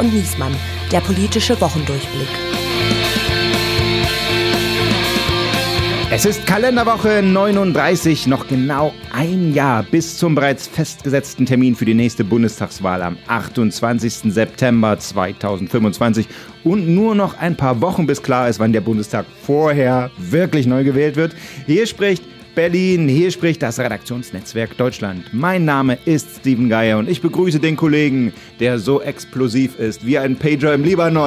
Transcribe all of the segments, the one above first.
und Niesmann, der politische Wochendurchblick. Es ist Kalenderwoche 39, noch genau ein Jahr bis zum bereits festgesetzten Termin für die nächste Bundestagswahl am 28. September 2025 und nur noch ein paar Wochen, bis klar ist, wann der Bundestag vorher wirklich neu gewählt wird. Hier spricht Berlin, hier spricht das Redaktionsnetzwerk Deutschland. Mein Name ist Steven Geier und ich begrüße den Kollegen, der so explosiv ist wie ein Pager im Libanon,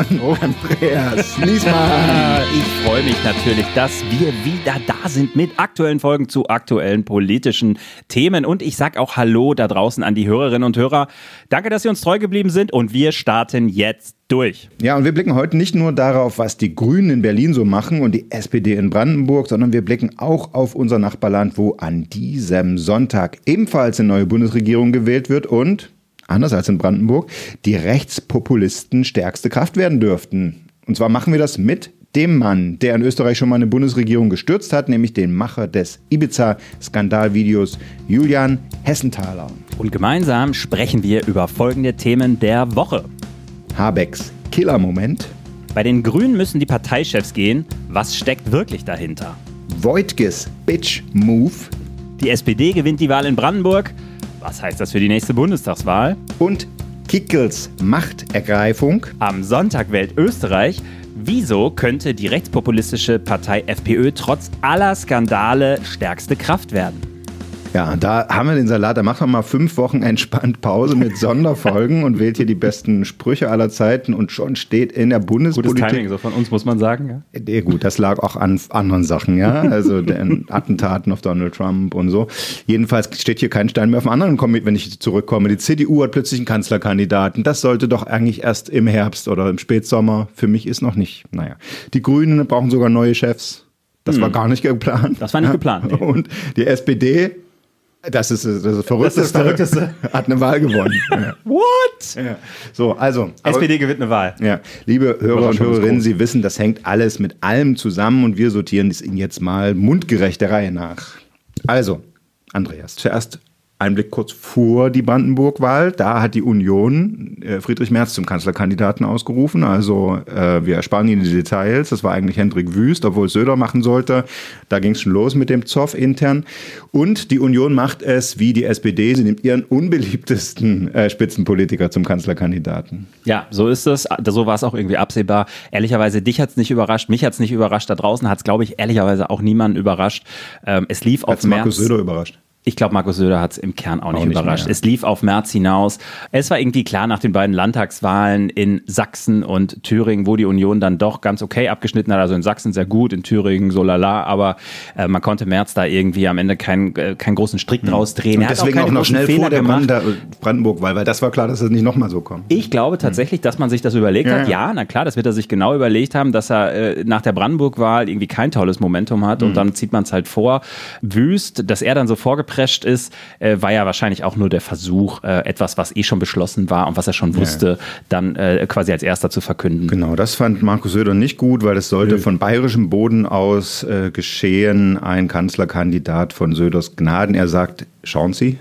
Andreas Niesmann. Ich freue mich natürlich, dass wir wieder da sind mit aktuellen Folgen zu aktuellen politischen Themen. Und ich sage auch Hallo da draußen an die Hörerinnen und Hörer. Danke, dass Sie uns treu geblieben sind und wir starten jetzt durch. Ja, und wir blicken heute nicht nur darauf, was die Grünen in Berlin so machen und die SPD in Brandenburg, sondern wir blicken auch auf unser Nachbarland, wo an diesem Sonntag ebenfalls eine neue Bundesregierung gewählt wird und, anders als in Brandenburg, die Rechtspopulisten stärkste Kraft werden dürften. Und zwar machen wir das mit dem Mann, der in Österreich schon mal eine Bundesregierung gestürzt hat, nämlich den Macher des Ibiza-Skandalvideos, Julian Hessenthaler. Und gemeinsam sprechen wir über folgende Themen der Woche. Habecks Killermoment. Bei den Grünen müssen die Parteichefs gehen. Was steckt wirklich dahinter? Voigtges Bitch-Move. Die SPD gewinnt die Wahl in Brandenburg. Was heißt das für die nächste Bundestagswahl? Und Kickels Machtergreifung. Am Sonntag wählt Österreich. Wieso könnte die rechtspopulistische Partei FPÖ trotz aller Skandale stärkste Kraft werden? Ja, da haben wir den Salat. Da macht man mal 5 Wochen entspannt Pause mit Sonderfolgen und wählt hier die besten Sprüche aller Zeiten und schon steht in der Bundespolitik... Gutes Timing, so von uns muss man sagen. Ja, gut, das lag auch an anderen Sachen, ja, also den Attentaten auf Donald Trump und so. Jedenfalls steht hier kein Stein mehr auf dem anderen, wenn ich zurückkomme. Die CDU hat plötzlich einen Kanzlerkandidaten. Das sollte doch eigentlich erst im Herbst oder im Spätsommer. Für mich ist noch nicht. Naja, die Grünen brauchen sogar neue Chefs. Das war gar nicht geplant. Das war nicht geplant. Nee. Und die SPD... Das ist das Verrückteste. Hat eine Wahl gewonnen. Ja. What? Ja. So, also. SPD gewinnt eine Wahl. Ja. Liebe Hörer und Hörerinnen, Sie wissen, das hängt alles mit allem zusammen und wir sortieren es Ihnen jetzt mal mundgerecht der Reihe nach. Also, Andreas, zuerst ein Blick kurz vor die Brandenburg-Wahl. Da hat die Union Friedrich Merz zum Kanzlerkandidaten ausgerufen. Also wir ersparen Ihnen die Details. Das war eigentlich Hendrik Wüst, obwohl es Söder machen sollte. Da ging es schon los mit dem Zoff intern. Und die Union macht es wie die SPD. Sie nimmt ihren unbeliebtesten Spitzenpolitiker zum Kanzlerkandidaten. Ja, so ist es. So war es auch irgendwie absehbar. Ehrlicherweise, dich hat es nicht überrascht, mich hat es nicht überrascht. Da draußen hat es, glaube ich, ehrlicherweise auch niemanden überrascht. Es lief auf März. Markus Söder überrascht? Ich glaube, Markus Söder hat es im Kern auch nicht überrascht. Es lief auf März hinaus. Es war irgendwie klar nach den beiden Landtagswahlen in Sachsen und Thüringen, wo die Union dann doch ganz okay abgeschnitten hat. Also in Sachsen sehr gut, in Thüringen so lala. Aber man konnte Merz da irgendwie am Ende keinen großen Strick draus drehen. Und deswegen auch noch schnell vor der Brandenburg-Wahl, weil das war klar, dass es nicht nochmal so kommt. Ich glaube tatsächlich, dass man sich das überlegt hat. Ja, na klar, das wird er sich genau überlegt haben, dass er nach der Brandenburg-Wahl irgendwie kein tolles Momentum hat. Und dann zieht man es halt vor. Wüst, dass er dann so vorgeprescht ist, war ja wahrscheinlich auch nur der Versuch, etwas, was schon beschlossen war und was er schon wusste, dann quasi als erster zu verkünden. Genau, das fand Markus Söder nicht gut, weil es sollte von bayerischem Boden aus geschehen, ein Kanzlerkandidat von Söders Gnaden. Er sagt, schauen Sie,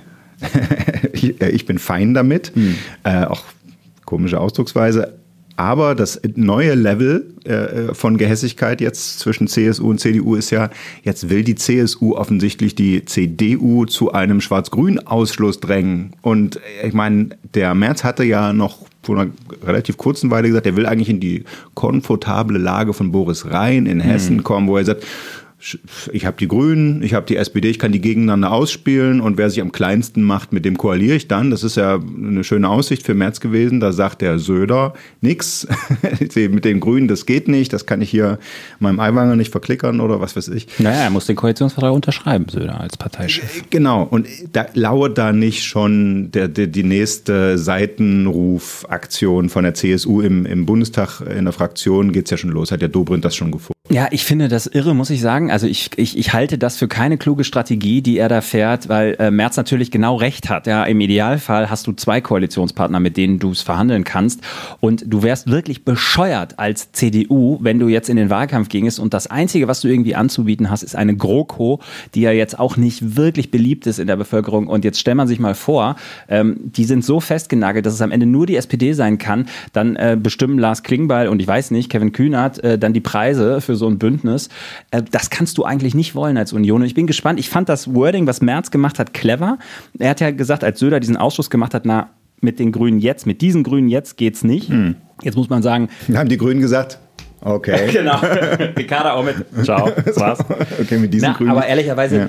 ich bin fein damit, auch komische Ausdrucksweise. Aber das neue Level von Gehässigkeit jetzt zwischen CSU und CDU ist ja, jetzt will die CSU offensichtlich die CDU zu einem Schwarz-Grün-Ausschluss drängen. Und ich meine, der Merz hatte ja noch vor einer relativ kurzen Weile gesagt, er will eigentlich in die komfortable Lage von Boris Rhein in Hessen kommen, wo er sagt, ich habe die Grünen, ich habe die SPD, ich kann die gegeneinander ausspielen und wer sich am kleinsten macht, mit dem koaliere ich dann. Das ist ja eine schöne Aussicht für Merz gewesen. Da sagt der Söder, nix, mit den Grünen, das geht nicht, das kann ich hier meinem Eiwanger nicht verklickern oder was weiß ich. Naja, er muss den Koalitionsvertrag unterschreiben, Söder als Parteichef. Genau, und da lauert da nicht schon die nächste Seitenrufaktion von der CSU im Bundestag, in der Fraktion geht es ja schon los, hat ja Dobrindt das schon gefunden. Ja, ich finde das irre, muss ich sagen. sagen, also ich halte das für keine kluge Strategie, die er da fährt, weil Merz natürlich genau recht hat. Ja, im Idealfall hast du 2 Koalitionspartner, mit denen du es verhandeln kannst und du wärst wirklich bescheuert als CDU, wenn du jetzt in den Wahlkampf gingst und das Einzige, was du irgendwie anzubieten hast, ist eine GroKo, die ja jetzt auch nicht wirklich beliebt ist in der Bevölkerung und jetzt stellt man sich mal vor, die sind so festgenagelt, dass es am Ende nur die SPD sein kann, dann bestimmen Lars Klingbeil und ich weiß nicht, Kevin Kühnert dann die Preise für so ein Bündnis. Das kannst du eigentlich nicht wollen als Union. Und ich bin gespannt. Ich fand das Wording, was Merz gemacht hat, clever. Er hat ja gesagt, als Söder diesen Ausschuss gemacht hat, na, mit den Grünen jetzt, mit diesen Grünen jetzt geht's nicht. Jetzt muss man sagen. Haben die Grünen gesagt, okay. Genau. Ricarda auch mit. Ciao. Das war's. Okay, mit diesen Grünen. Aber ehrlicherweise,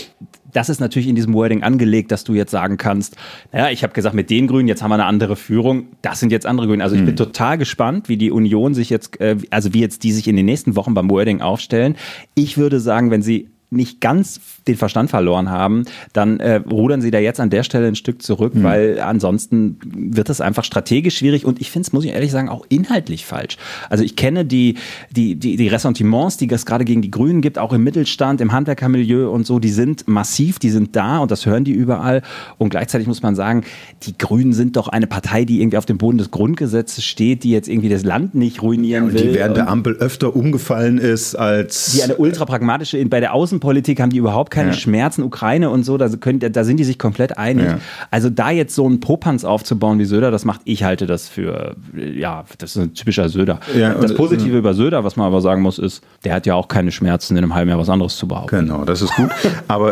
das ist natürlich in diesem Wording angelegt, dass du jetzt sagen kannst, naja, ich habe gesagt, mit den Grünen, jetzt haben wir eine andere Führung, das sind jetzt andere Grüne. Also ich bin total gespannt, wie die Union sich jetzt, wie jetzt die sich in den nächsten Wochen beim Wording aufstellen. Ich würde sagen, wenn sie nicht ganz den Verstand verloren haben, dann rudern sie da jetzt an der Stelle ein Stück zurück, weil ansonsten wird es einfach strategisch schwierig und ich finde es, muss ich ehrlich sagen, auch inhaltlich falsch. Also ich kenne die Ressentiments, die es gerade gegen die Grünen gibt, auch im Mittelstand, im Handwerkermilieu und so, die sind massiv, die sind da und das hören die überall und gleichzeitig muss man sagen, die Grünen sind doch eine Partei, die irgendwie auf dem Boden des Grundgesetzes steht, die jetzt irgendwie das Land nicht ruinieren will. Die während der Ampel öfter umgefallen ist als... Die eine ultrapragmatische, bei der Außenpolitik haben die überhaupt keine Schmerzen, Ukraine und so, da sind die sich komplett einig. Ja. Also da jetzt so einen Popanz aufzubauen wie Söder, ich halte das für, das ist ein typischer Söder. Ja, das Positive über Söder, was man aber sagen muss, ist, der hat ja auch keine Schmerzen, in einem halben Jahr was anderes zu behaupten. Genau, das ist gut. Aber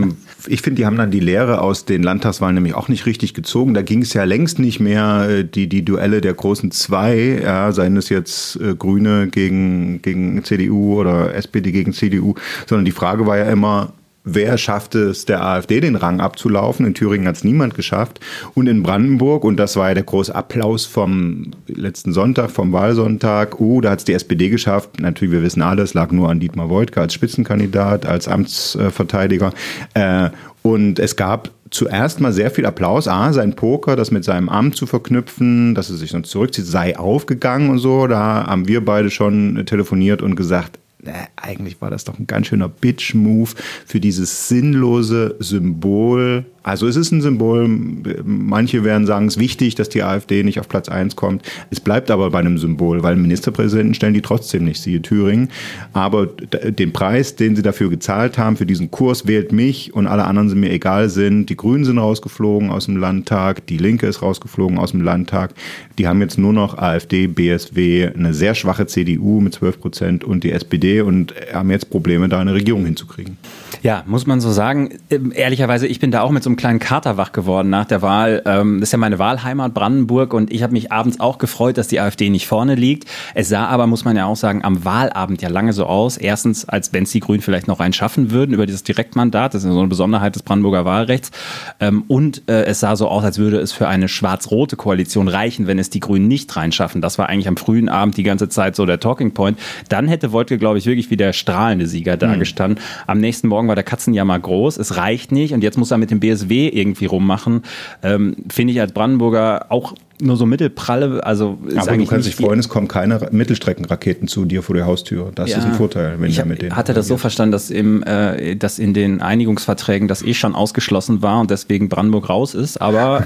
ich finde, die haben dann die Lehre aus den Landtagswahlen nämlich auch nicht richtig gezogen. Da ging es ja längst nicht mehr die Duelle der großen 2, seien es jetzt Grüne gegen CDU oder SPD gegen CDU, sondern die Frage war ja immer, wer schafft es der AfD, den Rang abzulaufen? In Thüringen hat es niemand geschafft. Und in Brandenburg, und das war ja der große Applaus vom letzten Sonntag, vom Wahlsonntag, da hat es die SPD geschafft. Natürlich, wir wissen alle, es lag nur an Dietmar Woidke als Spitzenkandidat, als Amtsverteidiger. Und es gab zuerst mal sehr viel Applaus. Sein Poker, das mit seinem Amt zu verknüpfen, dass er sich sonst zurückzieht, sei aufgegangen und so. Da haben wir beide schon telefoniert und gesagt, eigentlich war das doch ein ganz schöner Bitch-Move für dieses sinnlose Symbol. Also es ist ein Symbol, manche werden sagen, es ist wichtig, dass die AfD nicht auf Platz 1 kommt. Es bleibt aber bei einem Symbol, weil Ministerpräsidenten stellen die trotzdem nicht, siehe Thüringen. Aber den Preis, den sie dafür gezahlt haben, für diesen Kurs, wählt mich und alle anderen sind mir egal sind. Die Grünen sind rausgeflogen aus dem Landtag, die Linke ist rausgeflogen aus dem Landtag. Die haben jetzt nur noch AfD, BSW, eine sehr schwache CDU mit 12% und die SPD und haben jetzt Probleme, da eine Regierung hinzukriegen. Ja, muss man so sagen. Ehrlicherweise, ich bin da auch mit so einem kleinen Kater wach geworden nach der Wahl. Das ist ja meine Wahlheimat Brandenburg und ich habe mich abends auch gefreut, dass die AfD nicht vorne liegt. Es sah aber, muss man ja auch sagen, am Wahlabend ja lange so aus. Erstens, als wenn es die Grünen vielleicht noch einen schaffen würden über dieses Direktmandat. Das ist ja so eine Besonderheit des Brandenburger Wahlrechts. Und es sah so aus, als würde es für eine schwarz-rote Koalition reichen, wenn es die Grünen nicht reinschaffen. Das war eigentlich am frühen Abend die ganze Zeit so der Talking Point. Dann hätte Woidke, glaube ich, wirklich wie der strahlende Sieger dagestanden. Am nächsten Morgen war der Katzenjammer groß. Es reicht nicht und jetzt muss er mit dem BSW irgendwie rummachen. Finde ich als Brandenburger auch nur so mittelpralle. Also aber du kannst dich freuen, es kommen keine Mittelstreckenraketen zu dir vor der Haustür. Das ist ein Vorteil, wenn du mit denen. Ich hatte das so verstanden, dass in den Einigungsverträgen das schon ausgeschlossen war und deswegen Brandenburg raus ist. Aber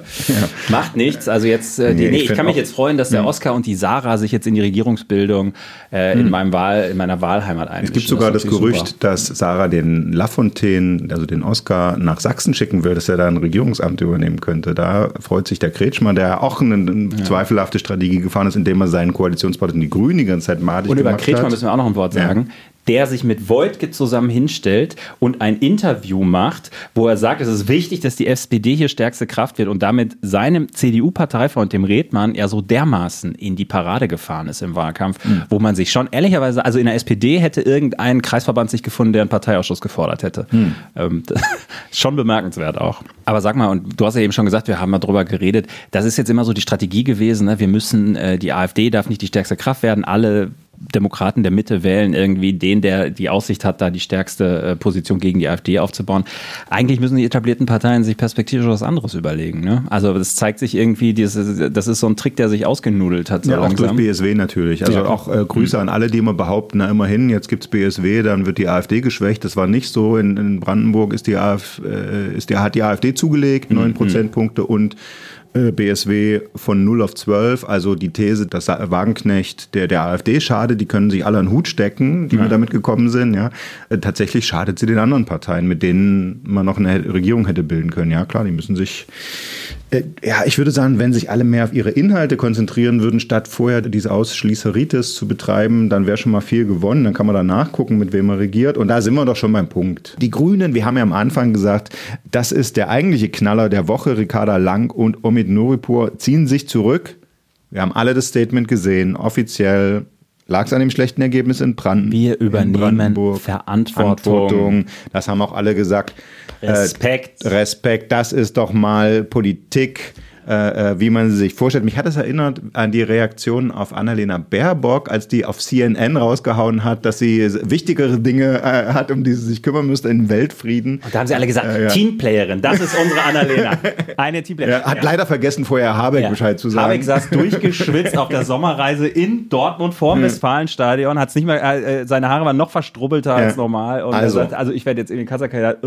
macht nichts. Also jetzt, ich kann mich jetzt freuen, dass der Oskar und die Sarah sich jetzt in die Regierungsbildung in meiner Wahlheimat einmischen. Es gibt sogar das Gerücht, super, dass Sarah den Lafontaine, also den Oskar, nach Sachsen schicken will, dass er da ein Regierungsamt übernehmen könnte. Da freut sich der Kretschmann, der auch eine zweifelhafte Strategie gefahren ist, indem er seinen Koalitionspartner, die Grünen, die ganze Zeit madig gemacht hat. Und über Kretschmann müssen wir auch noch ein Wort sagen. Der sich mit Woidke zusammen hinstellt und ein Interview macht, wo er sagt, es ist wichtig, dass die SPD hier stärkste Kraft wird und damit seinem CDU-Parteifreund, dem Redmann, ja so dermaßen in die Parade gefahren ist im Wahlkampf, wo man sich schon ehrlicherweise, also in der SPD hätte irgendein Kreisverband sich gefunden, der einen Parteiausschuss gefordert hätte. Schon bemerkenswert auch. Aber sag mal, und du hast ja eben schon gesagt, wir haben mal drüber geredet, das ist jetzt immer so die Strategie gewesen, ne? Wir müssen, die AfD darf nicht die stärkste Kraft werden, alle Demokraten der Mitte wählen irgendwie den, der die Aussicht hat, da die stärkste Position gegen die AfD aufzubauen. Eigentlich müssen die etablierten Parteien sich perspektivisch was anderes überlegen. Ne? Also das zeigt sich irgendwie, das ist so ein Trick, der sich ausgenudelt hat. So ja, auch langsam. durch BSW natürlich. Also ja, auch Grüße an alle, die immer behaupten, na immerhin, jetzt gibt's BSW, dann wird die AfD geschwächt. Das war nicht so. In Brandenburg hat die AfD zugelegt, 9 Prozentpunkte und BSW von 0 auf 12, also die These, dass Wagenknecht der AfD schadet, die können sich alle an den Hut stecken, die damit gekommen sind. Ja. Tatsächlich schadet sie den anderen Parteien, mit denen man noch eine Regierung hätte bilden können. Ja klar, die müssen sich, ich würde sagen, wenn sich alle mehr auf ihre Inhalte konzentrieren würden, statt vorher diese Ausschließeritis zu betreiben, dann wäre schon mal viel gewonnen. Dann kann man da nachgucken, mit wem man regiert. Und da sind wir doch schon beim Punkt. Die Grünen, wir haben ja am Anfang gesagt, das ist der eigentliche Knaller der Woche. Ricarda Lang und Omid Nuripur ziehen sich zurück. Wir haben alle das Statement gesehen. Offiziell lag es an dem schlechten Ergebnis in Brandenburg. Wir übernehmen Verantwortung. Das haben auch alle gesagt. Respekt, das ist doch mal Politik, wie man sie sich vorstellt. Mich hat es erinnert an die Reaktion auf Annalena Baerbock, als die auf CNN rausgehauen hat, dass sie wichtigere Dinge hat, um die sie sich kümmern müsste, in Weltfrieden. Und da haben sie alle gesagt, Teamplayerin, das ist unsere Annalena. Eine Teamplayerin. Hat leider vergessen, vorher Habeck Bescheid zu sagen. Habeck saß durchgeschwitzt auf der Sommerreise in Dortmund vorm Westfalenstadion, hat's nicht mehr, seine Haare waren noch verstrubbelter als normal. Und er sagt, also ich werde jetzt in den Kasachkandidat,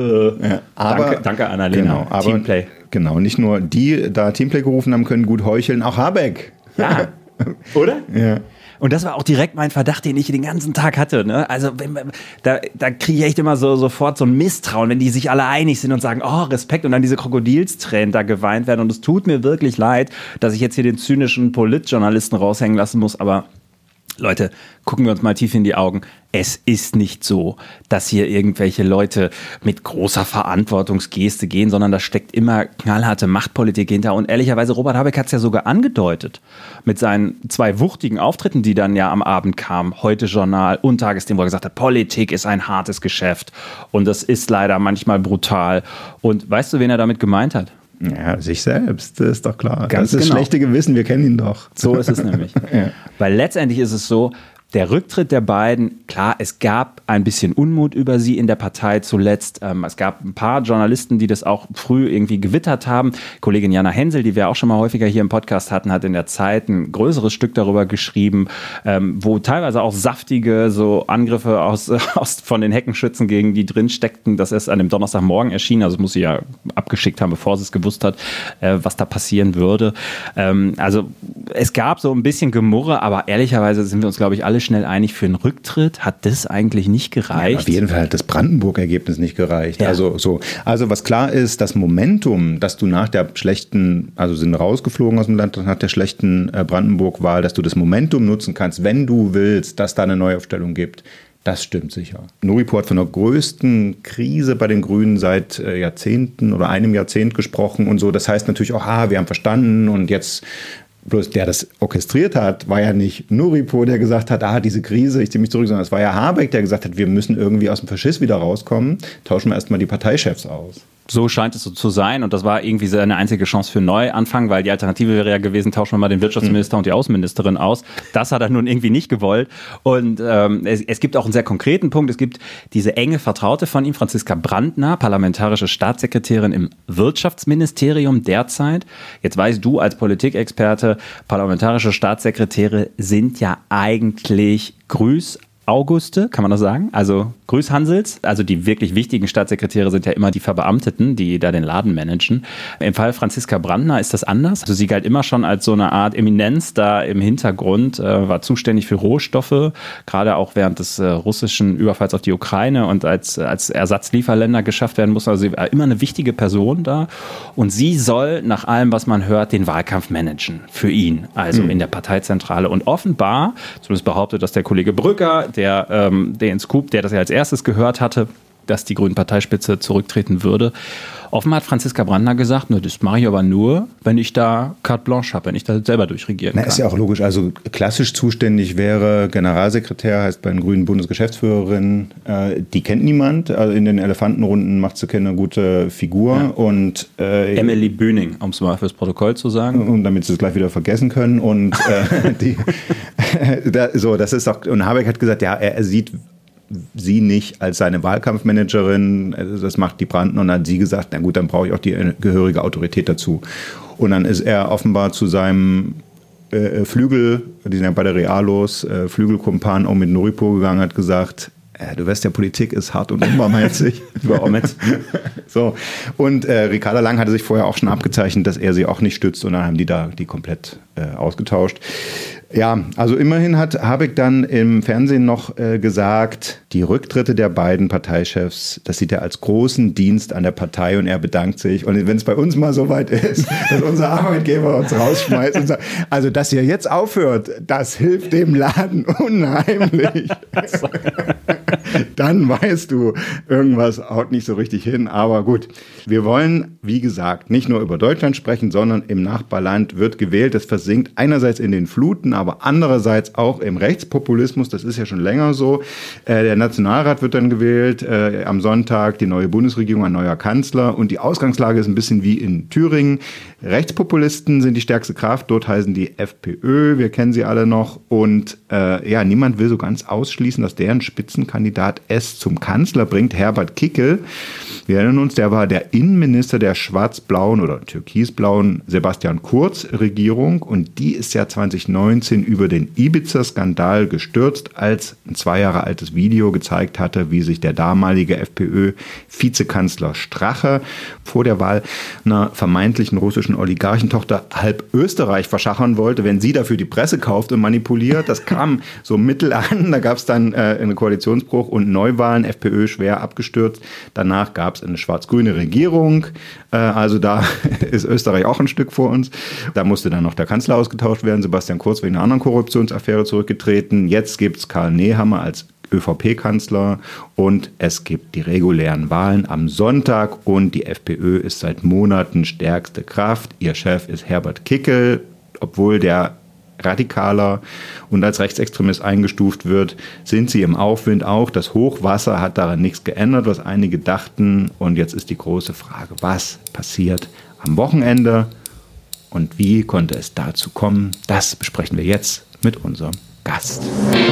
danke Annalena, genau, Teamplay. Genau, nicht nur die da Teamplay gerufen haben, können gut heucheln, auch Habeck. Ja, oder? Ja. Und das war auch direkt mein Verdacht, den ich den ganzen Tag hatte. Ne? Also da kriege ich echt immer sofort so ein Misstrauen, wenn die sich alle einig sind und sagen, oh, Respekt, und dann diese Krokodilstränen da geweint werden. Und es tut mir wirklich leid, dass ich jetzt hier den zynischen Politjournalisten raushängen lassen muss, aber Leute, gucken wir uns mal tief in die Augen. Es ist nicht so, dass hier irgendwelche Leute mit großer Verantwortungsgeste gehen, sondern da steckt immer knallharte Machtpolitik hinter. Und ehrlicherweise, Robert Habeck hat es ja sogar angedeutet mit seinen 2 wuchtigen Auftritten, die dann ja am Abend kamen, Heute Journal und Tagesthemen, wo er gesagt hat, Politik ist ein hartes Geschäft und das ist leider manchmal brutal. Und weißt du, wen er damit gemeint hat? Ja, sich selbst, das ist doch klar. Ganz das ist genau. Schlechte Gewissen, wir kennen ihn doch. So ist es nämlich. Ja. Weil letztendlich ist es so, der Rücktritt der beiden, klar, es gab ein bisschen Unmut über sie in der Partei zuletzt. Es gab ein paar Journalisten, die das auch früh irgendwie gewittert haben. Kollegin Jana Hensel, die wir auch schon mal häufiger hier im Podcast hatten, hat in der Zeit ein größeres Stück darüber geschrieben, wo teilweise auch saftige so Angriffe von den Heckenschützen gegen die drin steckten. Das ist an dem Donnerstagmorgen erschienen, also muss sie ja abgeschickt haben, bevor sie es gewusst hat, was da passieren würde. Also es gab so ein bisschen Gemurre, aber ehrlicherweise sind wir uns, glaube ich, alle schnell einig, für einen Rücktritt hat das eigentlich nicht gereicht. Ja, auf jeden Fall hat das Brandenburg-Ergebnis nicht gereicht. Ja. Also was klar ist, das Momentum, dass du nach der schlechten, also sind rausgeflogen aus dem Land, nach der schlechten Brandenburg-Wahl, dass du das Momentum nutzen kannst, wenn du willst, dass da eine Neuaufstellung gibt. Das stimmt sicher. Nuripur hat von der größten Krise bei den Grünen seit Jahrzehnten oder einem Jahrzehnt gesprochen und so. Das heißt natürlich auch, wir haben verstanden und jetzt. Bloß der das orchestriert hat, war ja nicht Nuripur, der gesagt hat, diese Krise, ich ziehe mich zurück, sondern es war ja Habeck, der gesagt hat, wir müssen irgendwie aus dem Faschismus wieder rauskommen, tauschen wir erstmal die Parteichefs aus. So scheint es so zu sein und das war irgendwie seine einzige Chance für Neuanfang, weil die Alternative wäre ja gewesen, tauschen wir mal den Wirtschaftsminister und die Außenministerin aus. Das hat er nun irgendwie nicht gewollt und es gibt auch einen sehr konkreten Punkt. Es gibt diese enge Vertraute von ihm, Franziska Brandner, parlamentarische Staatssekretärin im Wirtschaftsministerium derzeit. Jetzt weißt du als Politikexperte, parlamentarische Staatssekretäre sind ja eigentlich Auguste, kann man das sagen? Also Grüß Hansels, also die wirklich wichtigen Staatssekretäre sind ja immer die Verbeamteten, die da den Laden managen. Im Fall Franziska Brandner ist das anders. Also sie galt immer schon als so eine Art Eminenz da im Hintergrund, war zuständig für Rohstoffe, gerade auch während des russischen Überfalls auf die Ukraine und als Ersatzlieferländer geschafft werden musste. Also sie war immer eine wichtige Person da und sie soll nach allem, was man hört, den Wahlkampf managen für ihn, also in der Parteizentrale. Und offenbar, zumindest behauptet das der Kollege Brügger, der den Scoop, der das ja als erstes gehört hatte, dass die Grünen-Parteispitze zurücktreten würde. Offenbar hat Franziska Brandner gesagt, das mache ich aber nur, wenn ich da carte blanche habe, wenn ich da selber durchregieren kann. Ist ja auch logisch. Also klassisch zuständig wäre Generalsekretär, heißt bei den Grünen Bundesgeschäftsführerin. Die kennt niemand. Also in den Elefantenrunden macht sie keine gute Figur. Ja. Und Emily Bühning, um es mal fürs Protokoll zu sagen. Und damit sie es gleich wieder vergessen können. Und das ist doch. Und Habeck hat gesagt, ja, er sieht sie nicht als seine Wahlkampfmanagerin, das macht die Brandner, und dann hat sie gesagt, na gut, dann brauche ich auch die gehörige Autorität dazu. Und dann ist er offenbar zu seinem Flügel, die sind ja bei der Realos, Flügelkumpan Omid Nuripur gegangen, hat gesagt, du weißt, der Politik ist hart und unbarmherzig. Lieber Omid. So. Und Ricarda Lang hatte sich vorher auch schon abgezeichnet, dass er sie auch nicht stützt, und dann haben die komplett ausgetauscht. Ja, also immerhin hat Habeck dann im Fernsehen noch gesagt, die Rücktritte der beiden Parteichefs, das sieht er als großen Dienst an der Partei, und er bedankt sich. Und wenn es bei uns mal so weit ist, dass unser Arbeitgeber uns rausschmeißt und sagt, also dass ihr jetzt aufhört, das hilft dem Laden unheimlich. Dann weißt du, irgendwas haut nicht so richtig hin. Aber gut, wir wollen, wie gesagt, nicht nur über Deutschland sprechen, sondern im Nachbarland wird gewählt. Das versinkt einerseits in den Fluten, aber andererseits auch im Rechtspopulismus. Das ist ja schon länger so. Der Nationalrat wird dann gewählt, am Sonntag die neue Bundesregierung, ein neuer Kanzler. Und die Ausgangslage ist ein bisschen wie in Thüringen. Rechtspopulisten sind die stärkste Kraft. Dort heißen die FPÖ, wir kennen sie alle noch. Und niemand will so ganz ausschließen, dass deren Spitzenkandidat es zum Kanzler bringt, Herbert Kickl. Wir erinnern uns, der war der Innenminister der schwarz-blauen oder türkisblauen Sebastian Kurz-Regierung, und die ist ja 2019 über den Ibiza-Skandal gestürzt, als ein 2 Jahre altes Video gezeigt hatte, wie sich der damalige FPÖ-Vizekanzler Strache vor der Wahl einer vermeintlichen russischen Oligarchentochter halb Österreich verschachern wollte, wenn sie dafür die Presse kauft und manipuliert. Das kam so mittel an, da gab es dann einen Koalitionsbruch und Neuwahlen, FPÖ schwer abgestürzt. Danach gab es eine schwarz-grüne Regierung, also da ist Österreich auch ein Stück vor uns. Da musste dann noch der Kanzler ausgetauscht werden, Sebastian Kurz wegen einer anderen Korruptionsaffäre zurückgetreten. Jetzt gibt es Karl Nehammer als ÖVP-Kanzler, und es gibt die regulären Wahlen am Sonntag, und die FPÖ ist seit Monaten stärkste Kraft. Ihr Chef ist Herbert Kickl, obwohl der radikaler und als Rechtsextremist eingestuft wird, sind sie im Aufwind auch. Das Hochwasser hat daran nichts geändert, was einige dachten. Und jetzt ist die große Frage, was passiert am Wochenende und wie konnte es dazu kommen? Das besprechen wir jetzt mit unserem Gast.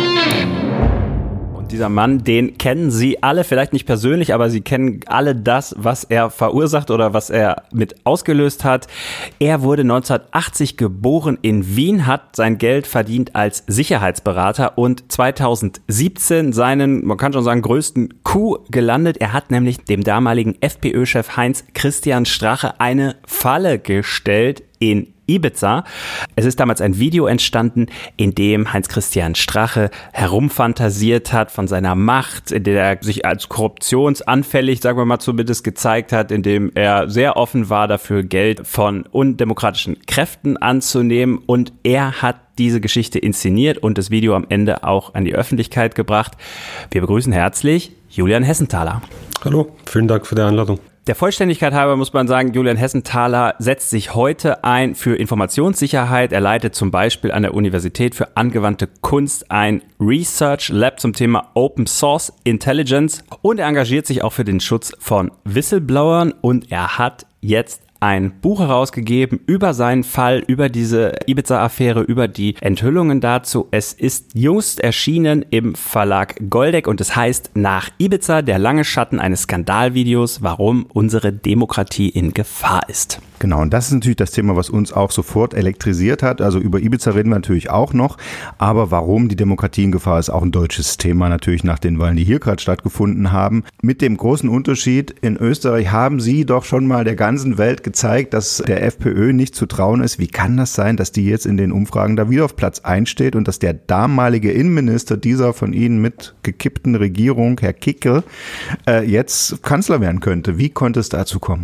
Dieser Mann, den kennen Sie alle, vielleicht nicht persönlich, aber Sie kennen alle das, was er verursacht oder was er mit ausgelöst hat. Er wurde 1980 geboren in Wien, hat sein Geld verdient als Sicherheitsberater und 2017 seinen, man kann schon sagen, größten Coup gelandet. Er hat nämlich dem damaligen FPÖ-Chef Heinz-Christian Strache eine Falle gestellt in Ibiza. Es ist damals ein Video entstanden, in dem Heinz-Christian Strache herumfantasiert hat von seiner Macht, in der er sich als korruptionsanfällig, sagen wir mal zumindest, gezeigt hat, in dem er sehr offen war dafür, Geld von undemokratischen Kräften anzunehmen, und er hat diese Geschichte inszeniert und das Video am Ende auch an die Öffentlichkeit gebracht. Wir begrüßen herzlich Julian Hessenthaler. Hallo, vielen Dank für die Einladung. Der Vollständigkeit halber muss man sagen, Julian Hessenthaler setzt sich heute ein für Informationssicherheit. Er leitet zum Beispiel an der Universität für angewandte Kunst ein Research Lab zum Thema Open Source Intelligence, und er engagiert sich auch für den Schutz von Whistleblowern, und er hat jetzt ein Buch herausgegeben über seinen Fall, über diese Ibiza-Affäre, über die Enthüllungen dazu. Es ist just erschienen im Verlag Goldeck und es heißt Nach Ibiza, der lange Schatten eines Skandalvideos, warum unsere Demokratie in Gefahr ist. Genau, und das ist natürlich das Thema, was uns auch sofort elektrisiert hat. Also über Ibiza reden wir natürlich auch noch, aber warum die Demokratie in Gefahr ist auch ein deutsches Thema natürlich nach den Wahlen, die hier gerade stattgefunden haben. Mit dem großen Unterschied, in Österreich haben sie doch schon mal der ganzen Welt gezeigt, dass der FPÖ nicht zu trauen ist. Wie kann das sein, dass die jetzt in den Umfragen da wieder auf Platz 1 steht und dass der damalige Innenminister dieser von ihnen mit gekippten Regierung, Herr Kickl, jetzt Kanzler werden könnte? Wie konnte es dazu kommen?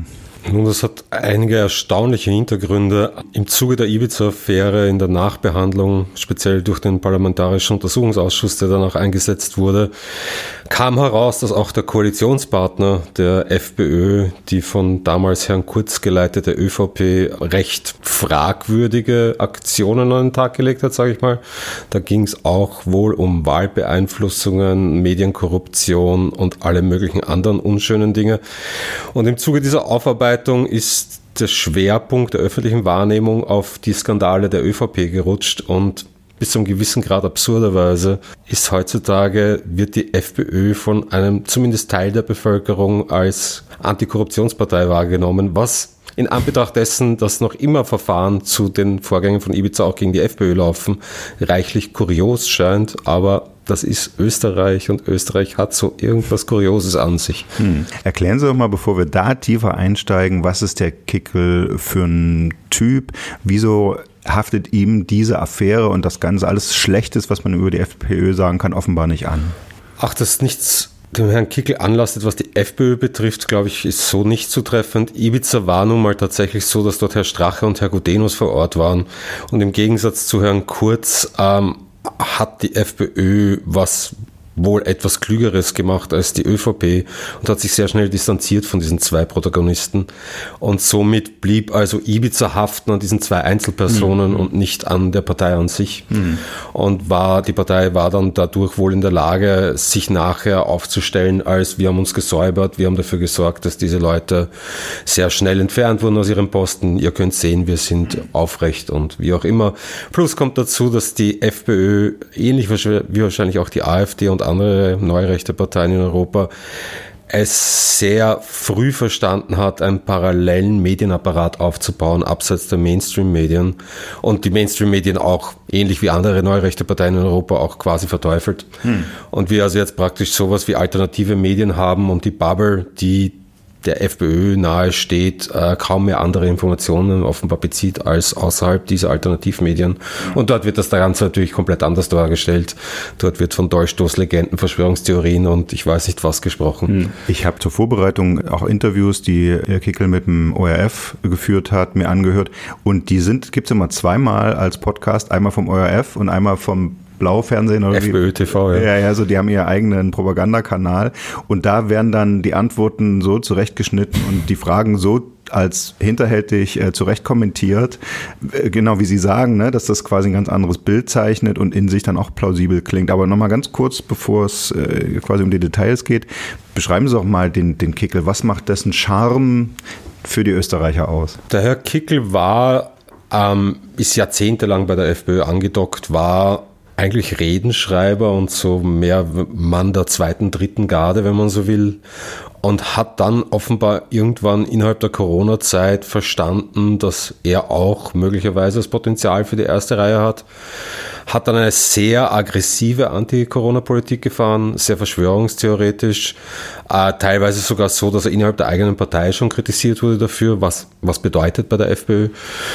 Nun, das hat einige erstaunliche Hintergründe. Im Zuge der Ibiza-Affäre in der Nachbehandlung, speziell durch den Parlamentarischen Untersuchungsausschuss, der danach eingesetzt wurde, kam heraus, dass auch der Koalitionspartner der FPÖ, die von damals Herrn Kurz geleitete ÖVP, recht fragwürdige Aktionen an den Tag gelegt hat, sage ich mal. Da ging es auch wohl um Wahlbeeinflussungen, Medienkorruption und alle möglichen anderen unschönen Dinge. Und im Zuge dieser Aufarbeitung ist der Schwerpunkt der öffentlichen Wahrnehmung auf die Skandale der ÖVP gerutscht und bis zu einem gewissen Grad absurderweise wird die FPÖ von einem zumindest Teil der Bevölkerung als Antikorruptionspartei wahrgenommen, was in Anbetracht dessen, dass noch immer Verfahren zu den Vorgängen von Ibiza auch gegen die FPÖ laufen, reichlich kurios scheint, aber das ist Österreich und Österreich hat so irgendwas Kurioses an sich. Erklären Sie doch mal, bevor wir da tiefer einsteigen, was ist der Kickl für ein Typ? Wieso haftet ihm diese Affäre und das Ganze alles Schlechtes, was man über die FPÖ sagen kann, offenbar nicht an? Ach, das ist nichts dem Herrn Kickl anlastet, was die FPÖ betrifft, glaube ich, ist so nicht zutreffend. Ibiza war nun mal tatsächlich so, dass dort Herr Strache und Herr Gudenus vor Ort waren. Und im Gegensatz zu Herrn Kurz hat die FPÖ was wohl etwas Klügeres gemacht als die ÖVP und hat sich sehr schnell distanziert von diesen zwei Protagonisten. Und somit blieb also Ibiza haften an diesen zwei Einzelpersonen und nicht an der Partei an sich. Und die Partei war dann dadurch wohl in der Lage, sich nachher aufzustellen, als wir haben uns gesäubert, wir haben dafür gesorgt, dass diese Leute sehr schnell entfernt wurden aus ihren Posten. Ihr könnt sehen, wir sind aufrecht und wie auch immer. Plus kommt dazu, dass die FPÖ, ähnlich wie wahrscheinlich auch die AfD und andere neurechte Parteien in Europa, es sehr früh verstanden hat, einen parallelen Medienapparat aufzubauen, abseits der Mainstream-Medien und die Mainstream-Medien auch, ähnlich wie andere neurechte Parteien in Europa, auch quasi verteufelt. Und wir also jetzt praktisch sowas wie alternative Medien haben und die Bubble, die der FPÖ nahe steht, kaum mehr andere Informationen offenbar bezieht als außerhalb dieser Alternativmedien. Und dort wird das Ganze natürlich komplett anders dargestellt. Dort wird von Dolchstoßlegenden, Verschwörungstheorien und ich weiß nicht was gesprochen. Ich habe zur Vorbereitung auch Interviews, die Herr Kickl mit dem ORF geführt hat, mir angehört. Und die gibt es immer zweimal als Podcast, einmal vom ORF und einmal vom Blau-Fernsehen oder FPÖ TV, ja. Ja, so die haben ihren eigenen Propagandakanal und da werden dann die Antworten so zurechtgeschnitten und die Fragen so als hinterhältig zurecht kommentiert, genau wie Sie sagen, ne, dass das quasi ein ganz anderes Bild zeichnet und in sich dann auch plausibel klingt. Aber nochmal ganz kurz, bevor es quasi um die Details geht, beschreiben Sie doch mal den Kickl. Was macht dessen Charme für die Österreicher aus? Der Herr Kickl ist jahrzehntelang bei der FPÖ angedockt, war eigentlich Redenschreiber und so mehr Mann der zweiten, dritten Garde, wenn man so will. Und hat dann offenbar irgendwann innerhalb der Corona-Zeit verstanden, dass er auch möglicherweise das Potenzial für die erste Reihe hat. Hat dann eine sehr aggressive Anti-Corona-Politik gefahren, sehr verschwörungstheoretisch, teilweise sogar so, dass er innerhalb der eigenen Partei schon kritisiert wurde dafür, was bedeutet bei der FPÖ.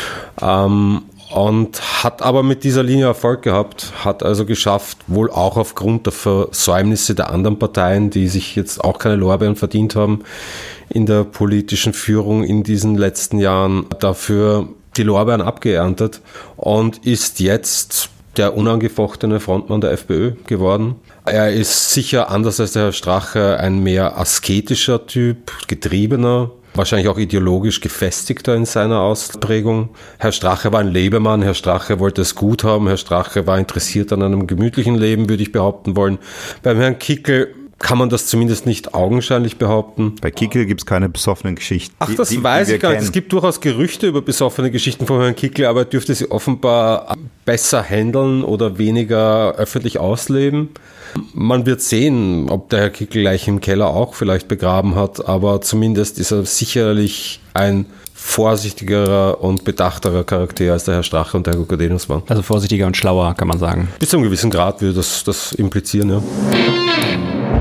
Und hat aber mit dieser Linie Erfolg gehabt, hat also geschafft, wohl auch aufgrund der Versäumnisse der anderen Parteien, die sich jetzt auch keine Lorbeeren verdient haben in der politischen Führung in diesen letzten Jahren, dafür die Lorbeeren abgeerntet und ist jetzt der unangefochtene Frontmann der FPÖ geworden. Er ist sicher, anders als der Herr Strache, ein mehr asketischer Typ, getriebener, wahrscheinlich auch ideologisch gefestigter in seiner Ausprägung. Herr Strache war ein Lebemann, Herr Strache wollte es gut haben, Herr Strache war interessiert an einem gemütlichen Leben, würde ich behaupten wollen. Beim Herrn Kickl kann man das zumindest nicht augenscheinlich behaupten. Bei Kickl gibt es keine besoffenen Geschichten. Ach, das weiß ich gar nicht. Es gibt durchaus Gerüchte über besoffene Geschichten von Herrn Kickl, aber er dürfte sie offenbar besser handeln oder weniger öffentlich ausleben. Man wird sehen, ob der Herr Kickl gleich im Keller auch vielleicht begraben hat, aber zumindest ist er sicherlich ein vorsichtigerer und bedachterer Charakter als der Herr Strache und der Herr Gudenus waren. Also vorsichtiger und schlauer, kann man sagen. Bis zu einem gewissen Grad würde das implizieren, ja.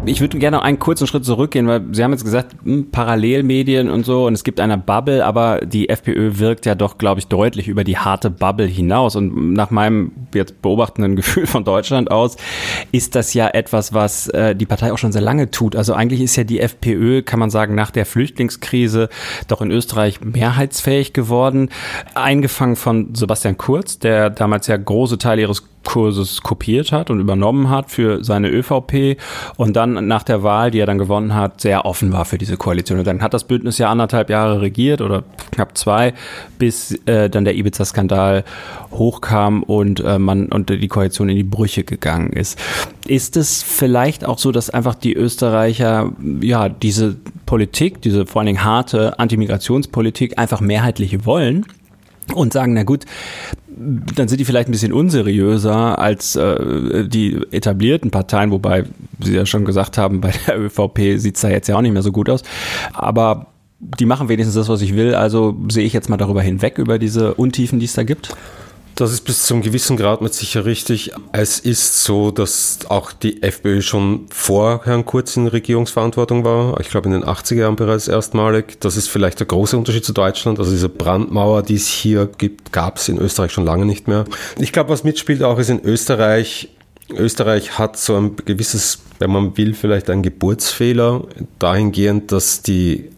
Ich würde gerne noch einen kurzen Schritt zurückgehen, weil Sie haben jetzt gesagt, Parallelmedien und so, und es gibt eine Bubble, aber die FPÖ wirkt ja doch, glaube ich, deutlich über die harte Bubble hinaus. Und nach meinem jetzt beobachtenden Gefühl von Deutschland aus, ist das ja etwas, was die Partei auch schon sehr lange tut. Also eigentlich ist ja die FPÖ, kann man sagen, nach der Flüchtlingskrise doch in Österreich mehrheitsfähig geworden. Eingefangen von Sebastian Kurz, der damals ja große Teile ihres Kurses kopiert hat und übernommen hat für seine ÖVP und dann nach der Wahl, die er dann gewonnen hat, sehr offen war für diese Koalition. Und dann hat das Bündnis ja 1,5 Jahre regiert oder knapp 2, bis dann der Ibiza-Skandal hochkam und die Koalition in die Brüche gegangen ist. Ist es vielleicht auch so, dass einfach die Österreicher ja diese Politik, diese vor allen Dingen harte Antimigrationspolitik einfach mehrheitlich wollen und sagen, na gut, dann sind die vielleicht ein bisschen unseriöser als die etablierten Parteien, wobei Sie ja schon gesagt haben, bei der ÖVP sieht es da jetzt ja auch nicht mehr so gut aus. Aber die machen wenigstens das, was ich will, also sehe ich jetzt mal darüber hinweg, über diese Untiefen, die es da gibt. Das ist bis zum gewissen Grad mit sicher richtig. Es ist so, dass auch die FPÖ schon vor Herrn Kurz in Regierungsverantwortung war. Ich glaube in den 80er Jahren bereits erstmalig. Das ist vielleicht der große Unterschied zu Deutschland. Also diese Brandmauer, die es hier gibt, gab es in Österreich schon lange nicht mehr. Ich glaube, was mitspielt auch ist in Österreich hat so ein gewisses, wenn man will, vielleicht einen Geburtsfehler dahingehend, dass die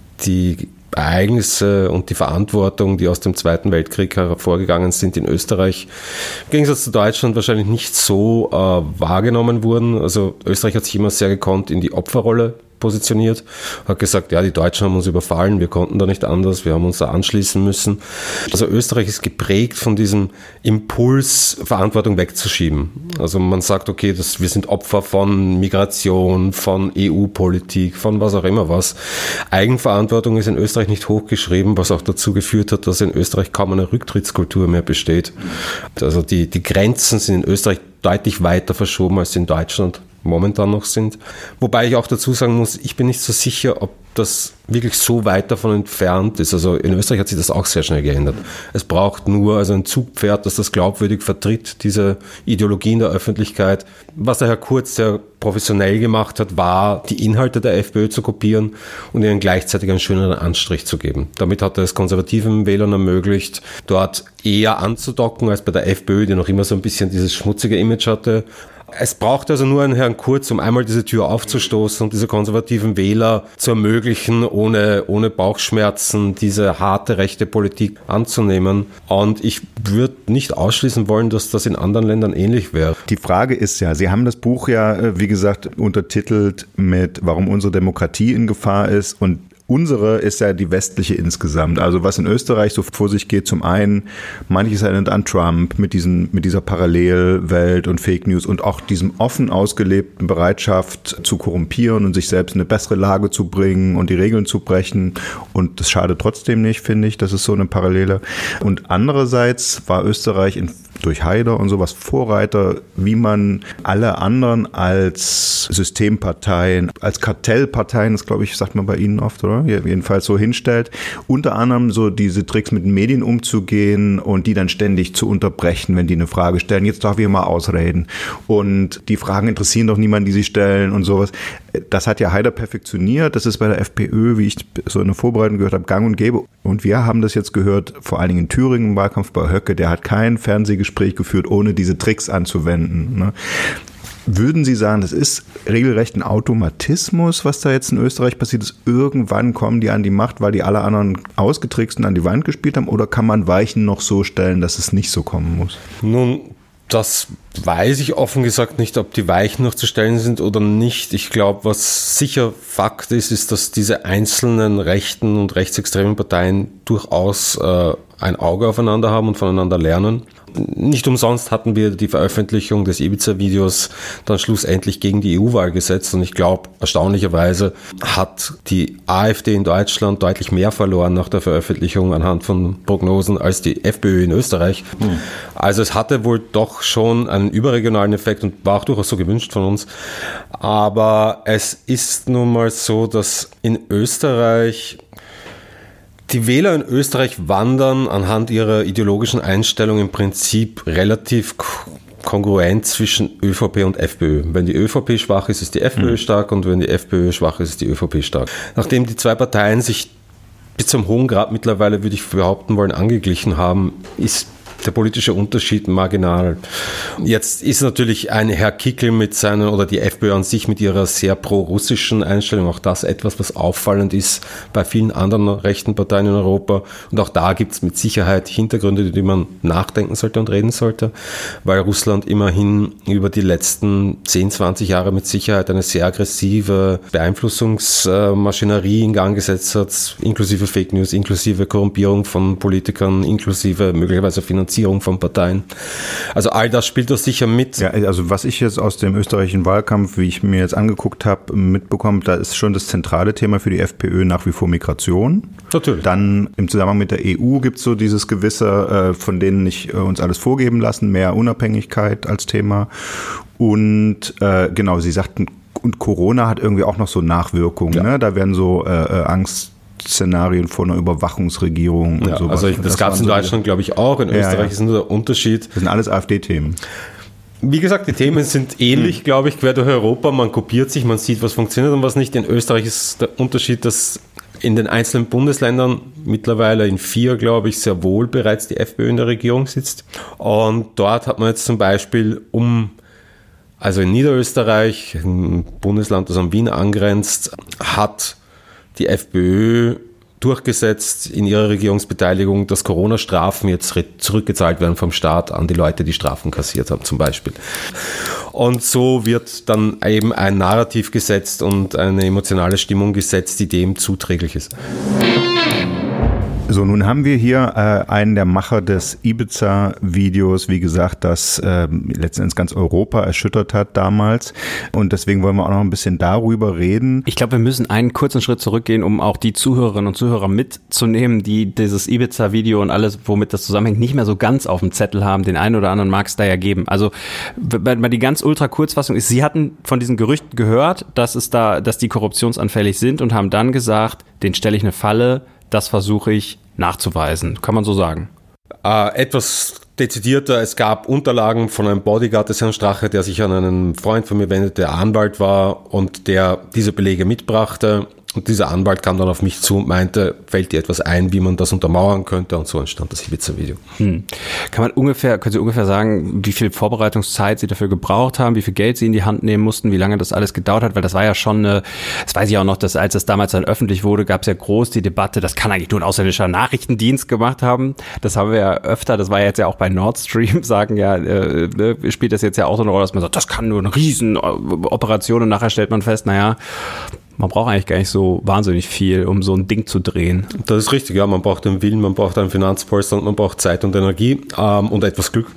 Ereignisse und die Verantwortung, die aus dem Zweiten Weltkrieg hervorgegangen sind in Österreich, im Gegensatz zu Deutschland wahrscheinlich nicht so wahrgenommen wurden. Also Österreich hat sich immer sehr gekonnt in die Opferrolle positioniert, hat gesagt, ja, die Deutschen haben uns überfallen, wir konnten da nicht anders, wir haben uns da anschließen müssen. Also Österreich ist geprägt von diesem Impuls, Verantwortung wegzuschieben. Also man sagt, okay, wir sind Opfer von Migration, von EU-Politik, von was auch immer was. Eigenverantwortung ist in Österreich nicht hochgeschrieben, was auch dazu geführt hat, dass in Österreich kaum eine Rücktrittskultur mehr besteht. Also die Grenzen sind in Österreich deutlich weiter verschoben als in Deutschland momentan noch sind. Wobei ich auch dazu sagen muss, ich bin nicht so sicher, ob das wirklich so weit davon entfernt ist. Also in Österreich hat sich das auch sehr schnell geändert. Es braucht nur ein Zugpferd, das das glaubwürdig vertritt, diese Ideologie in der Öffentlichkeit. Was der Herr Kurz sehr professionell gemacht hat, war, die Inhalte der FPÖ zu kopieren und ihnen gleichzeitig einen schöneren Anstrich zu geben. Damit hat er es konservativen Wählern ermöglicht, dort eher anzudocken als bei der FPÖ, die noch immer so ein bisschen dieses schmutzige Image hatte. Es braucht also nur einen Herrn Kurz, um einmal diese Tür aufzustoßen und diese konservativen Wähler zu ermöglichen, ohne Bauchschmerzen diese harte rechte Politik anzunehmen. Und ich würde nicht ausschließen wollen, dass das in anderen Ländern ähnlich wäre. Die Frage ist ja, Sie haben das Buch ja, wie gesagt, untertitelt mit „Warum unsere Demokratie in Gefahr ist", und unsere ist ja die westliche insgesamt. Also was in Österreich so vor sich geht, zum einen, manches erinnert an Trump mit dieser Parallelwelt und Fake News und auch diesem offen ausgelebten Bereitschaft zu korrumpieren und sich selbst in eine bessere Lage zu bringen und die Regeln zu brechen. Und das schadet trotzdem nicht, finde ich. Das ist so eine Parallele. Und andererseits war Österreich durch Haider und sowas Vorreiter, wie man alle anderen als Systemparteien, als Kartellparteien, das glaube ich, sagt man bei Ihnen oft, oder? Jedenfalls so hinstellt. Unter anderem so diese Tricks mit den Medien umzugehen und die dann ständig zu unterbrechen, wenn die eine Frage stellen. Jetzt darf ich mal ausreden. Und die Fragen interessieren doch niemanden, die sie stellen und sowas. Das hat ja Haider perfektioniert. Das ist bei der FPÖ, wie ich so in der Vorbereitung gehört habe, gang und gäbe. Und wir haben das jetzt gehört, vor allen Dingen in Thüringen im Wahlkampf bei Höcke, der hat kein Fernsehgespräch geführt, ohne diese Tricks anzuwenden. Ne? Würden Sie sagen, das ist regelrecht ein Automatismus, was da jetzt in Österreich passiert ist? Irgendwann kommen die an die Macht, weil die alle anderen ausgetrickst und an die Wand gespielt haben? Oder kann man Weichen noch so stellen, dass es nicht so kommen muss? Nun, das weiß ich offen gesagt nicht, ob die Weichen noch zu stellen sind oder nicht. Ich glaube, was sicher Fakt ist, dass diese einzelnen rechten und rechtsextremen Parteien durchaus ein Auge aufeinander haben und voneinander lernen. Nicht umsonst hatten wir die Veröffentlichung des Ibiza-Videos dann schlussendlich gegen die EU-Wahl gesetzt, und ich glaube, erstaunlicherweise hat die AfD in Deutschland deutlich mehr verloren nach der Veröffentlichung anhand von Prognosen als die FPÖ in Österreich. Also es hatte wohl doch schon einen überregionalen Effekt und war auch durchaus so gewünscht von uns. Aber es ist nun mal so, dass in Österreich die Wähler in Österreich wandern anhand ihrer ideologischen Einstellung im Prinzip relativ kongruent zwischen ÖVP und FPÖ. Wenn die ÖVP schwach ist, ist die FPÖ stark und wenn die FPÖ schwach ist, ist die ÖVP stark. Nachdem die zwei Parteien sich bis zum hohen Grad mittlerweile, würde ich behaupten wollen, angeglichen haben, ist der politische Unterschied marginal. Jetzt ist natürlich ein Herr Kickl mit seiner, oder die FPÖ an sich mit ihrer sehr pro-russischen Einstellung, auch das etwas, was auffallend ist bei vielen anderen rechten Parteien in Europa. Und auch da gibt es mit Sicherheit Hintergründe, die man nachdenken sollte und reden sollte, weil Russland immerhin über die letzten 10, 20 Jahre mit Sicherheit eine sehr aggressive Beeinflussungsmaschinerie in Gang gesetzt hat, inklusive Fake News, inklusive Korrumpierung von Politikern, inklusive möglicherweise Finanzierung von Parteien. Also all das spielt doch sicher mit. Ja, also was ich jetzt aus dem österreichischen Wahlkampf, wie ich mir jetzt angeguckt habe, mitbekommen, da ist schon das zentrale Thema für die FPÖ nach wie vor Migration. Natürlich. Dann im Zusammenhang mit der EU gibt es so dieses gewisse, von denen nicht uns alles vorgeben lassen, mehr Unabhängigkeit als Thema. Und genau, Sie sagten, und Corona hat irgendwie auch noch so Nachwirkungen. Ja. Ne? Da werden so Angstszenarien vor einer Überwachungsregierung und sowas. Also das gab es in Deutschland, glaube ich, auch. In Österreich ist nur der Unterschied. Das sind alles AfD-Themen. Wie gesagt, die Themen sind ähnlich, glaube ich, quer durch Europa. Man kopiert sich, man sieht, was funktioniert und was nicht. In Österreich ist der Unterschied, dass in den einzelnen Bundesländern, mittlerweile in 4, glaube ich, sehr wohl bereits die FPÖ in der Regierung sitzt. Und dort hat man jetzt zum Beispiel also in Niederösterreich, ein Bundesland, das an Wien angrenzt, hat die FPÖ durchgesetzt in ihrer Regierungsbeteiligung, dass Corona-Strafen jetzt zurückgezahlt werden vom Staat an die Leute, die Strafen kassiert haben zum Beispiel. Und so wird dann eben ein Narrativ gesetzt und eine emotionale Stimmung gesetzt, die dem zuträglich ist. So, nun haben wir hier einen der Macher des Ibiza-Videos, wie gesagt, das letztendlich ganz Europa erschüttert hat damals. Und deswegen wollen wir auch noch ein bisschen darüber reden. Ich glaube, wir müssen einen kurzen Schritt zurückgehen, um auch die Zuhörerinnen und Zuhörer mitzunehmen, die dieses Ibiza-Video und alles, womit das zusammenhängt, nicht mehr so ganz auf dem Zettel haben. Den einen oder anderen mag es da ja geben. Also die ganz ultra-Kurzfassung ist, Sie hatten von diesen Gerüchten gehört, dass die korruptionsanfällig sind und haben dann gesagt, denen stelle ich eine Falle, das versuche ich nachzuweisen. Kann man so sagen? Etwas dezidierter, es gab Unterlagen von einem Bodyguard des Herrn Strache, der sich an einen Freund von mir wendete, der Anwalt war und der diese Belege mitbrachte. Und dieser Anwalt kam dann auf mich zu und meinte, fällt dir etwas ein, wie man das untermauern könnte? Und so entstand das Ibiza-Video. Können Sie ungefähr sagen, wie viel Vorbereitungszeit Sie dafür gebraucht haben, wie viel Geld Sie in die Hand nehmen mussten, wie lange das alles gedauert hat? Weil das war ja schon das weiß ich auch noch, dass als das damals dann öffentlich wurde, gab es ja groß die Debatte, das kann eigentlich nur ein ausländischer Nachrichtendienst gemacht haben. Das haben wir ja öfter, das war ja jetzt ja auch bei Nord Stream, sagen ja, spielt das jetzt ja auch so eine Rolle, dass man sagt, das kann nur eine Riesenoperation und nachher stellt man fest, naja, man braucht eigentlich gar nicht so wahnsinnig viel, um so ein Ding zu drehen. Das ist richtig, ja. Man braucht den Willen, man braucht einen Finanzpolster und man braucht Zeit und Energie und etwas Glück.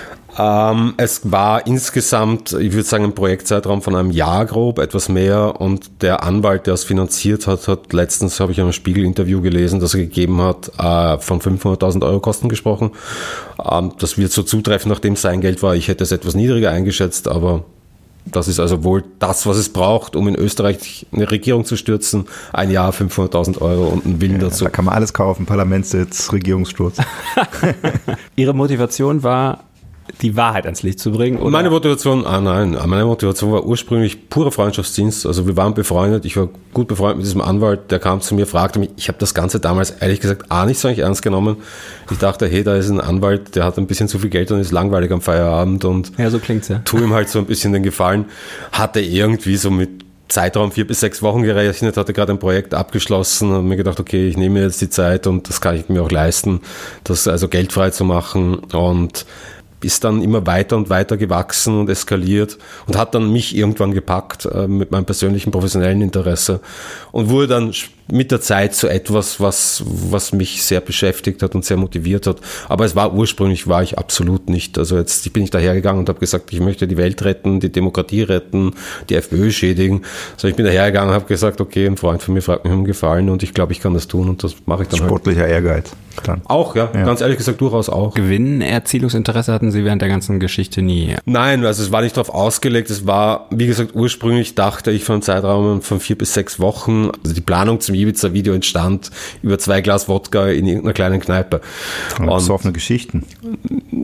Es war insgesamt, ich würde sagen, ein Projektzeitraum von einem Jahr grob, etwas mehr. Und der Anwalt, der es finanziert hat letztens, habe ich in einem Spiegel-Interview gelesen, das er gegeben hat, von 500.000 Euro Kosten gesprochen. Das wird so zutreffen, nachdem es sein Geld war. Ich hätte es etwas niedriger eingeschätzt, aber das ist also wohl das, was es braucht, um in Österreich eine Regierung zu stürzen. Ein Jahr, 500.000 Euro und einen Willen dazu. Da kann man alles kaufen, Parlamentssitz, Regierungssturz. Ihre Motivation war, die Wahrheit ans Licht zu bringen? Oder? Meine Motivation war ursprünglich purer Freundschaftsdienst. Also wir waren befreundet, ich war gut befreundet mit diesem Anwalt, der kam zu mir, fragte mich, ich habe das Ganze damals ehrlich gesagt nicht so ernst genommen. Ich dachte, hey, da ist ein Anwalt, der hat ein bisschen zu viel Geld und ist langweilig am Feierabend und ja, so klingt's ja. Tu ihm halt so ein bisschen den Gefallen. Hatte irgendwie so mit Zeitraum 4 bis 6 Wochen gerechnet, hatte gerade ein Projekt abgeschlossen und mir gedacht, okay, ich nehme jetzt die Zeit und das kann ich mir auch leisten, das also geldfrei zu machen und ist dann immer weiter und weiter gewachsen und eskaliert und hat dann mich irgendwann gepackt mit meinem persönlichen professionellen Interesse und wurde dann mit der Zeit zu etwas, was mich sehr beschäftigt hat und sehr motiviert hat. Aber ursprünglich war ich absolut nicht. Also ich bin nicht dahergegangen und habe gesagt, ich möchte die Welt retten, die Demokratie retten, die FPÖ schädigen. Also ich bin dahergegangen und habe gesagt, okay, ein Freund von mir fragt mich um Gefallen und ich glaube, ich kann das tun und das mache ich dann. Sportlicher Ehrgeiz. Dann. Auch, ja, ganz ehrlich gesagt, durchaus auch. Gewinnerzielungsinteresse hatten Sie während der ganzen Geschichte nie? Nein, also es war nicht darauf ausgelegt. Es war, wie gesagt, ursprünglich dachte ich von einem Zeitraum von 4 bis 6 Wochen. Also die Planung zum Ibiza-Video entstand über 2 Glas Wodka in irgendeiner kleinen Kneipe. Und besoffene Geschichten.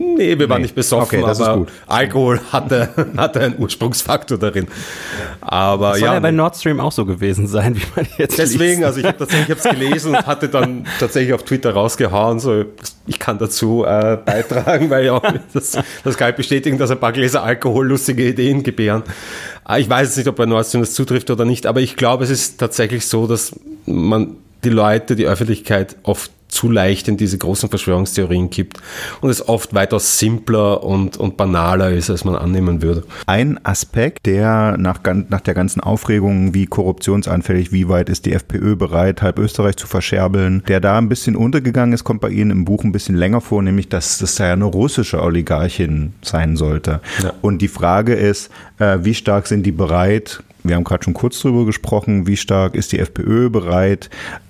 Nee, wir waren nicht besoffen, okay, das aber ist gut. Alkohol hatte einen Ursprungsfaktor darin. Aber das soll ja bei Nord Stream auch so gewesen sein, wie man jetzt deswegen, liest. also ich habe es gelesen und hatte dann tatsächlich auf Twitter rausgehauen, so ich kann dazu beitragen, weil ja das kann bestätigen, dass ein paar Gläser Alkohol lustige Ideen gebären. Ich weiß jetzt nicht, ob bei Nord Stream das zutrifft oder nicht, aber ich glaube, es ist tatsächlich so, dass man die Leute, die Öffentlichkeit oft zu leicht in diese großen Verschwörungstheorien kippt und es oft weitaus simpler und banaler ist, als man annehmen würde. Ein Aspekt, der nach der ganzen Aufregung, wie korruptionsanfällig, wie weit ist die FPÖ bereit, halb Österreich zu verscherbeln, der da ein bisschen untergegangen ist, kommt bei Ihnen im Buch ein bisschen länger vor, nämlich, dass das ja eine russische Oligarchin sein sollte. Ja. Und die Frage ist, wie stark sind die bereit, wir haben gerade schon kurz drüber gesprochen, wie stark ist die FPÖ bereit,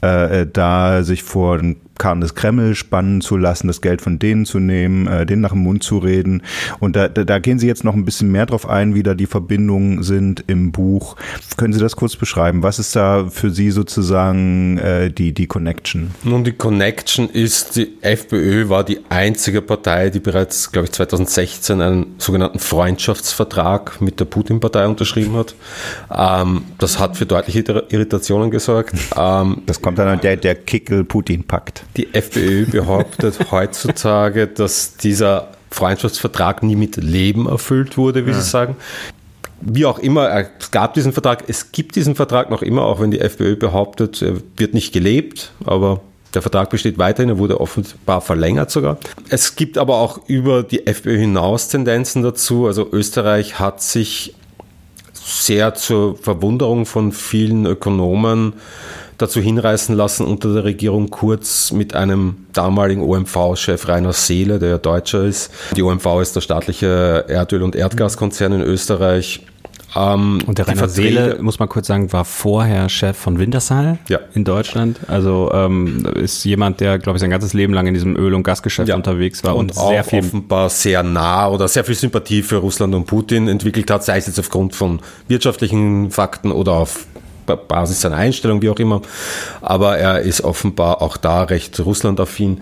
da sich vor den Karren des Kreml spannen zu lassen, das Geld von denen zu nehmen, denen nach dem Mund zu reden. Und da gehen Sie jetzt noch ein bisschen mehr drauf ein, wie da die Verbindungen sind im Buch. Können Sie das kurz beschreiben? Was ist da für Sie sozusagen die Connection? Nun, die Connection ist, die FPÖ war die einzige Partei, die bereits, glaube ich, 2016 einen sogenannten Freundschaftsvertrag mit der Putin-Partei unterschrieben hat. Das hat für deutliche Irritationen gesorgt. Das kommt dann der Kickel-Putin-Pakt. Die FPÖ behauptet heutzutage, dass dieser Freundschaftsvertrag nie mit Leben erfüllt wurde, wie sie sagen. Wie auch immer, es gab diesen Vertrag, es gibt diesen Vertrag noch immer, auch wenn die FPÖ behauptet, er wird nicht gelebt, aber der Vertrag besteht weiterhin, er wurde offenbar verlängert sogar. Es gibt aber auch über die FPÖ hinaus Tendenzen dazu. Also Österreich hat sich sehr zur Verwunderung von vielen Ökonomen dazu hinreißen lassen, unter der Regierung Kurz mit einem damaligen OMV-Chef Rainer Seele, der ja Deutscher ist. Die OMV ist der staatliche Erdöl- und Erdgaskonzern in Österreich. Und der Rainer Seele, muss man kurz sagen, war vorher Chef von Wintershall in Deutschland. Also ist jemand, der, glaube ich, sein ganzes Leben lang in diesem Öl- und Gasgeschäft unterwegs war und sehr viel offenbar sehr nah oder sehr viel Sympathie für Russland und Putin entwickelt hat, sei es jetzt aufgrund von wirtschaftlichen Fakten oder auf Basis seiner Einstellung, wie auch immer. Aber er ist offenbar auch da recht russlandaffin.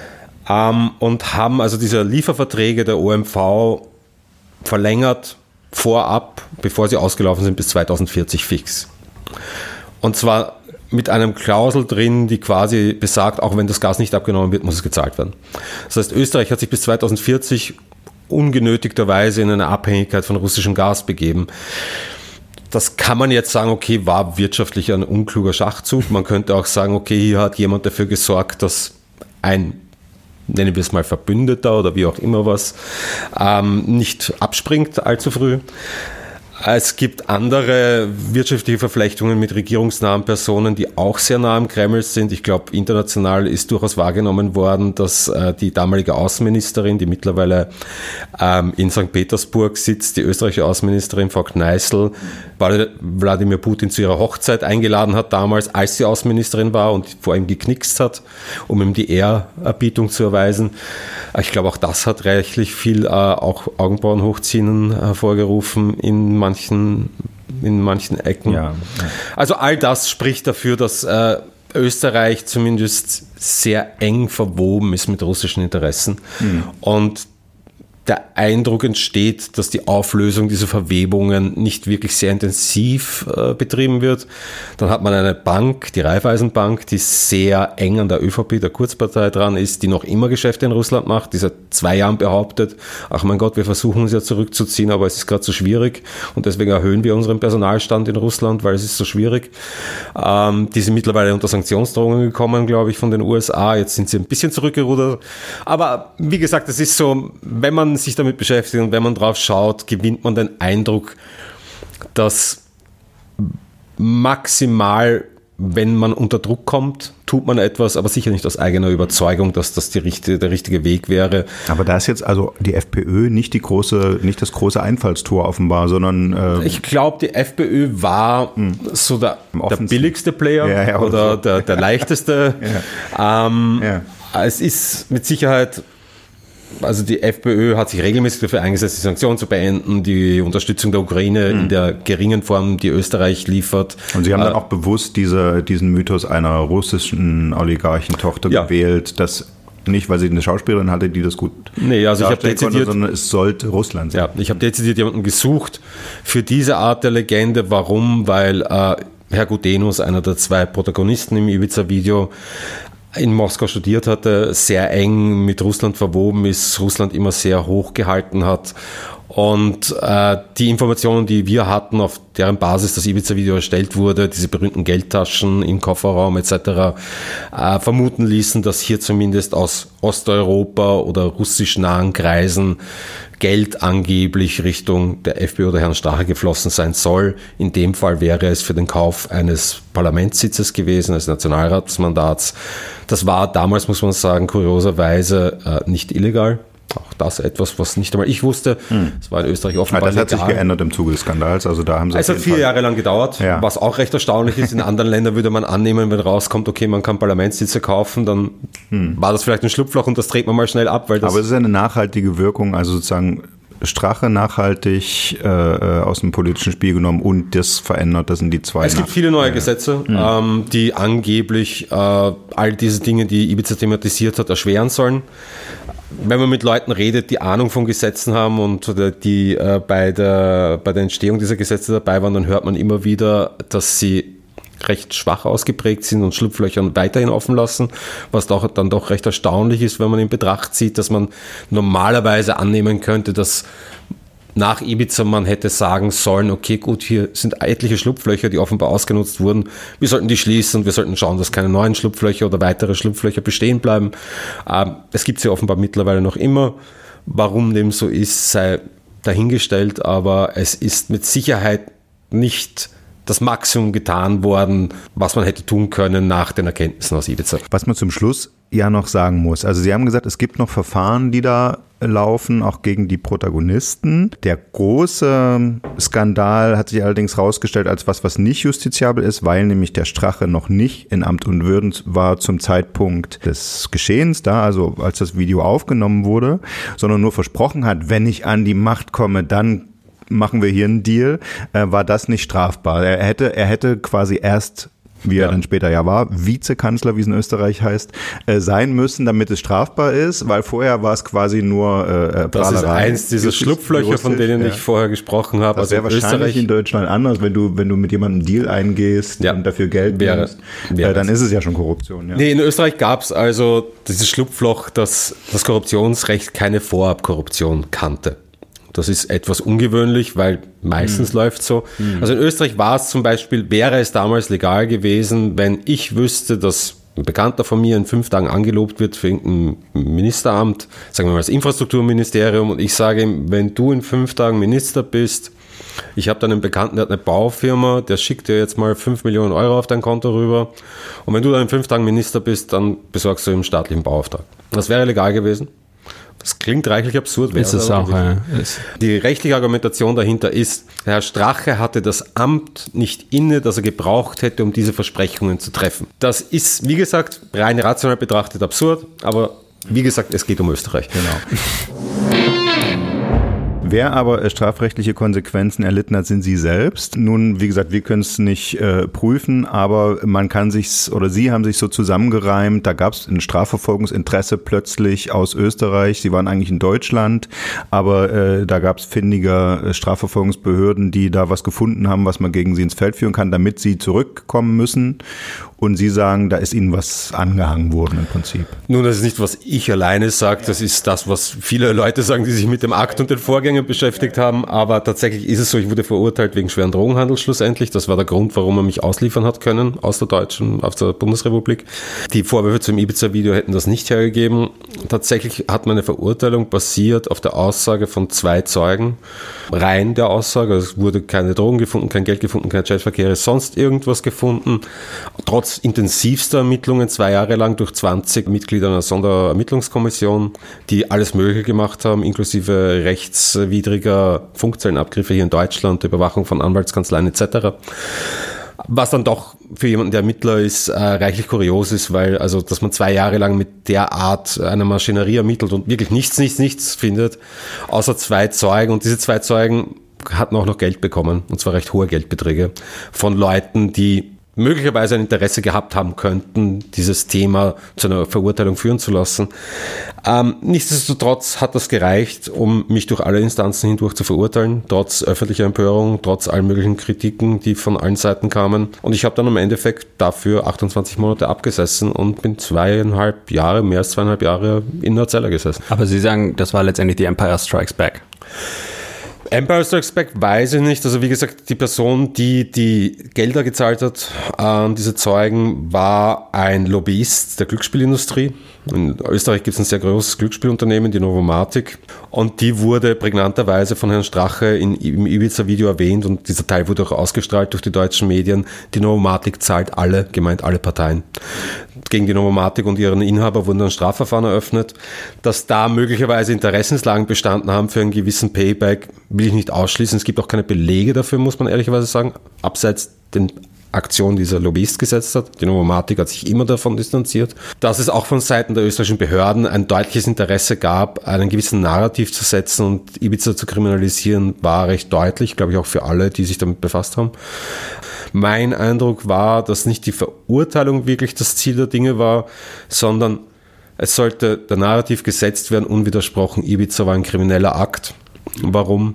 Und haben also diese Lieferverträge der OMV verlängert, vorab, bevor sie ausgelaufen sind, bis 2040 fix. Und zwar mit einem Klausel drin, die quasi besagt, auch wenn das Gas nicht abgenommen wird, muss es gezahlt werden. Das heißt, Österreich hat sich bis 2040 ungenötigterweise in eine Abhängigkeit von russischem Gas begeben. Das kann man jetzt sagen, okay, war wirtschaftlich ein unkluger Schachzug. Man könnte auch sagen, okay, hier hat jemand dafür gesorgt, dass ein, nennen wir es mal Verbündeter oder wie auch immer was, nicht abspringt allzu früh. Es gibt andere wirtschaftliche Verflechtungen mit regierungsnahen Personen, die auch sehr nah am Kreml sind. Ich glaube, international ist durchaus wahrgenommen worden, dass die damalige Außenministerin, die mittlerweile in St. Petersburg sitzt, die österreichische Außenministerin Frau Kneißl, Wladimir Putin zu ihrer Hochzeit eingeladen hat damals, als sie Außenministerin war und vor ihm geknickst hat, um ihm die Ehrerbietung zu erweisen. Ich glaube, auch das hat reichlich viel auch Augenbrauen hochziehen hervorgerufen in manchen Ecken. Ja. Also all das spricht dafür, dass Österreich zumindest sehr eng verwoben ist mit russischen Interessen. Und der Eindruck entsteht, dass die Auflösung dieser Verwebungen nicht wirklich sehr intensiv betrieben wird. Dann hat man eine Bank, die Raiffeisenbank, die sehr eng an der ÖVP, der Kurzpartei dran ist, die noch immer Geschäfte in Russland macht, die seit 2 Jahren behauptet, ach mein Gott, wir versuchen uns ja zurückzuziehen, aber es ist gerade so schwierig und deswegen erhöhen wir unseren Personalstand in Russland, weil es ist so schwierig. Die sind mittlerweile unter Sanktionsdrohungen gekommen, glaube ich, von den USA. Jetzt sind sie ein bisschen zurückgerudert. Aber wie gesagt, es ist so, wenn man sich damit beschäftigt und wenn man drauf schaut, gewinnt man den Eindruck, dass maximal, wenn man unter Druck kommt, tut man etwas, aber sicher nicht aus eigener Überzeugung, dass das der richtige Weg wäre. Aber da ist jetzt also die FPÖ nicht das große Einfallstor offenbar, sondern ich glaube, die FPÖ war so der billigste Player oder so. der leichteste. Es ist mit Sicherheit. Also die FPÖ hat sich regelmäßig dafür eingesetzt, die Sanktionen zu beenden, die Unterstützung der Ukraine in der geringen Form, die Österreich liefert. Und Sie haben dann auch bewusst diesen Mythos einer russischen Oligarchentochter gewählt, dass Nicht, weil sie eine Schauspielerin hatte, die das gut ich habe dezidiert, sondern es sollte Russland sein. Ja, ich habe dezidiert jemanden gesucht für diese Art der Legende. Warum? Weil Herr Gudenus, einer der 2 Protagonisten im Ibiza-Video, in Moskau studiert hatte, sehr eng mit Russland verwoben ist, Russland immer sehr hoch gehalten hat. Und die Informationen, die wir hatten, auf deren Basis das Ibiza-Video erstellt wurde, diese berühmten Geldtaschen im Kofferraum etc., vermuten ließen, dass hier zumindest aus Osteuropa oder russisch nahen Kreisen Geld angeblich Richtung der FPÖ oder Herrn Strache geflossen sein soll. In dem Fall wäre es für den Kauf eines Parlamentssitzes gewesen, eines Nationalratsmandats. Das war damals, muss man sagen, kurioserweise nicht illegal. Auch das etwas, was nicht einmal ich wusste. Es war in Österreich offenbar das hat sich geändert im Zuge des Skandals. Also da haben sie es hat 4 Jahre lang gedauert, was auch recht erstaunlich ist. In anderen Ländern würde man annehmen, wenn rauskommt, okay, man kann Parlamentssitze kaufen, dann war das vielleicht ein Schlupfloch und das dreht man mal schnell ab. Weil das aber es ist eine nachhaltige Wirkung, also sozusagen Strache nachhaltig aus dem politischen Spiel genommen und das verändert, das sind die 2. Es gibt viele neue Gesetze, die angeblich all diese Dinge, die Ibiza thematisiert hat, erschweren sollen. Wenn man mit Leuten redet, die Ahnung von Gesetzen haben und die bei der Entstehung dieser Gesetze dabei waren, dann hört man immer wieder, dass sie recht schwach ausgeprägt sind und Schlupflöcher weiterhin offen lassen, was dann doch recht erstaunlich ist, wenn man in Betracht zieht, dass man normalerweise annehmen könnte, dass nach Ibiza man hätte sagen sollen, okay, gut, hier sind etliche Schlupflöcher, die offenbar ausgenutzt wurden. Wir sollten die schließen und wir sollten schauen, dass keine neuen Schlupflöcher oder weitere Schlupflöcher bestehen bleiben. Es gibt sie offenbar mittlerweile noch immer. Warum dem so ist, sei dahingestellt, aber es ist mit Sicherheit nicht das Maximum getan worden, was man hätte tun können nach den Erkenntnissen aus Ibiza. Was man zum Schluss ja noch sagen muss, also Sie haben gesagt, es gibt noch Verfahren, die da laufen, auch gegen die Protagonisten. Der große Skandal hat sich allerdings herausgestellt als was nicht justiziabel ist, weil nämlich der Strache noch nicht in Amt und Würden war zum Zeitpunkt des Geschehens da, also als das Video aufgenommen wurde, sondern nur versprochen hat, wenn ich an die Macht komme, dann machen wir hier einen Deal, war das nicht strafbar. Er hätte quasi erst, wie er dann später ja war, Vizekanzler, wie es in Österreich heißt, sein müssen, damit es strafbar ist, weil vorher war es quasi nur Prahlerei. Das ist eins dieser Schlupflöcher, von denen ich vorher gesprochen habe. Das wäre also wahrscheinlich in Deutschland anders, wenn du mit jemandem einen Deal eingehst und dafür Geld nimmst, dann ist es ja schon Korruption. Ja. Nee, in Österreich gab es also dieses Schlupfloch, dass das Korruptionsrecht keine Vorabkorruption kannte. Das ist etwas ungewöhnlich, weil meistens läuft so. Also in Österreich war es zum Beispiel, wäre es damals legal gewesen, wenn ich wüsste, dass ein Bekannter von mir in 5 Tagen angelobt wird für irgendein Ministeramt, sagen wir mal das Infrastrukturministerium, und ich sage ihm, wenn du in 5 Tagen Minister bist, ich habe dann einen Bekannten, der hat eine Baufirma, der schickt dir jetzt mal 5 Millionen Euro auf dein Konto rüber, und wenn du dann in 5 Tagen Minister bist, dann besorgst du ihm staatlichen Bauauftrag. Das wäre legal gewesen. Das klingt reichlich absurd. Ist es auch, ja. Die rechtliche Argumentation dahinter ist, Herr Strache hatte das Amt nicht inne, das er gebraucht hätte, um diese Versprechungen zu treffen. Das ist, wie gesagt, rein rational betrachtet absurd, aber wie gesagt, es geht um Österreich. Genau. Wer aber strafrechtliche Konsequenzen erlitten hat, sind Sie selbst. Nun, wie gesagt, wir können es nicht prüfen, aber man kann sich's, oder Sie haben sich so zusammengereimt, da gab es ein Strafverfolgungsinteresse plötzlich aus Österreich. Sie waren eigentlich in Deutschland, aber da gab es findige Strafverfolgungsbehörden, die da was gefunden haben, was man gegen Sie ins Feld führen kann, damit Sie zurückkommen müssen. Und Sie sagen, da ist Ihnen was angehangen worden im Prinzip. Nun, das ist nicht, was ich alleine sage, das ist das, was viele Leute sagen, die sich mit dem Akt und den Vorgängen beschäftigt haben, aber tatsächlich ist es so, ich wurde verurteilt wegen schweren Drogenhandels schlussendlich. Das war der Grund, warum man mich ausliefern hat können aus der Deutschen, aus der Bundesrepublik. Die Vorwürfe zum Ibiza-Video hätten das nicht hergegeben. Tatsächlich hat meine Verurteilung basiert auf der Aussage von 2 Zeugen, rein der Aussage, es wurde keine Drogen gefunden, kein Geld gefunden, kein Chatverkehr, sonst irgendwas gefunden. Trotz intensivster Ermittlungen 2 Jahre lang durch 20 Mitglieder einer Sonderermittlungskommission, die alles Mögliche gemacht haben, inklusive rechtswidriger Funkzellenabgriffe hier in Deutschland, Überwachung von Anwaltskanzleien etc. Was dann doch für jemanden, der Ermittler ist, reichlich kurios ist, weil also, dass man 2 Jahre lang mit der Art einer Maschinerie ermittelt und wirklich nichts findet, außer 2 Zeugen. Und diese 2 Zeugen hatten auch noch Geld bekommen, und zwar recht hohe Geldbeträge, von Leuten, die möglicherweise ein Interesse gehabt haben könnten, dieses Thema zu einer Verurteilung führen zu lassen. Nichtsdestotrotz hat das gereicht, um mich durch alle Instanzen hindurch zu verurteilen, trotz öffentlicher Empörung, trotz allen möglichen Kritiken, die von allen Seiten kamen. Und ich habe dann im Endeffekt dafür 28 Monate abgesessen und bin mehr als 2,5 Jahre in der Zelle gesessen. Aber Sie sagen, das war letztendlich die Empire Strikes Back. Empire Strikes Back weiß ich nicht. Also wie gesagt, die Person, die Gelder gezahlt hat an diese Zeugen, war ein Lobbyist der Glücksspielindustrie. In Österreich gibt es ein sehr großes Glücksspielunternehmen, die Novomatic. Und die wurde prägnanterweise von Herrn Strache im Ibiza-Video erwähnt und dieser Teil wurde auch ausgestrahlt durch die deutschen Medien. Die Novomatic zahlt alle, gemeint alle Parteien. Gegen die Novomatic und ihren Inhaber wurden dann Strafverfahren eröffnet. Dass da möglicherweise Interessenslagen bestanden haben für einen gewissen Payback, will ich nicht ausschließen. Es gibt auch keine Belege dafür, muss man ehrlicherweise sagen. Abseits den Aktion dieser Lobbyist gesetzt hat. Die Novomatic hat sich immer davon distanziert. Dass es auch von Seiten der österreichischen Behörden ein deutliches Interesse gab, einen gewissen Narrativ zu setzen und Ibiza zu kriminalisieren, war recht deutlich, glaube ich auch für alle, die sich damit befasst haben. Mein Eindruck war, dass nicht die Verurteilung wirklich das Ziel der Dinge war, sondern es sollte der Narrativ gesetzt werden, unwidersprochen, Ibiza war ein krimineller Akt. Warum?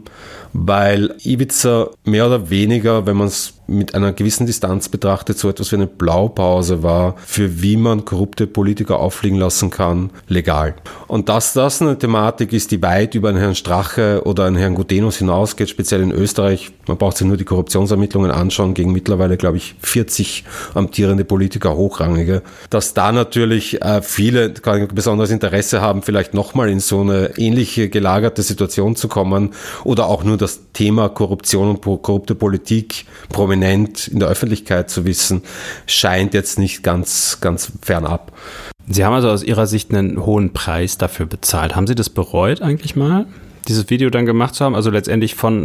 Weil Ibiza mehr oder weniger, wenn man es mit einer gewissen Distanz betrachtet, so etwas wie eine Blaupause war, für wie man korrupte Politiker auffliegen lassen kann, legal. Und dass das eine Thematik ist, die weit über einen Herrn Strache oder einen Herrn Gudenus hinausgeht, speziell in Österreich, man braucht sich nur die Korruptionsermittlungen anschauen, gegen mittlerweile, glaube ich, 40 amtierende Politiker, hochrangige, dass da natürlich viele kein besonderes Interesse haben, vielleicht nochmal in so eine ähnliche gelagerte Situation zu kommen oder auch nur das Thema Korruption und korrupte Politik prominent in der Öffentlichkeit zu wissen, scheint jetzt nicht ganz fernab. Sie haben also aus Ihrer Sicht einen hohen Preis dafür bezahlt. Haben Sie das bereut eigentlich mal, dieses Video dann gemacht zu haben? Also letztendlich von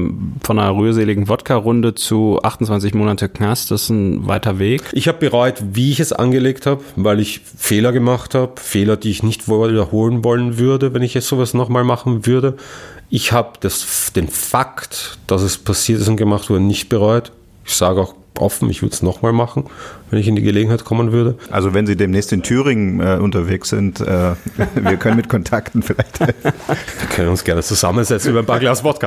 einer rührseligen Wodka-Runde zu 28 Monate Knast, das ist ein weiter Weg. Ich habe bereut, wie ich es angelegt habe, weil ich Fehler gemacht habe, Fehler, die ich nicht wiederholen wollen würde, wenn ich jetzt sowas nochmal machen würde. Ich habe den Fakt, dass es passiert ist und gemacht wurde, nicht bereut. Ich sage auch offen, ich würde es nochmal machen, wenn ich in die Gelegenheit kommen würde. Also wenn Sie demnächst in Thüringen unterwegs sind, wir können mit Kontakten vielleicht helfen. Wir können uns gerne zusammensetzen über ein paar Glas Wodka.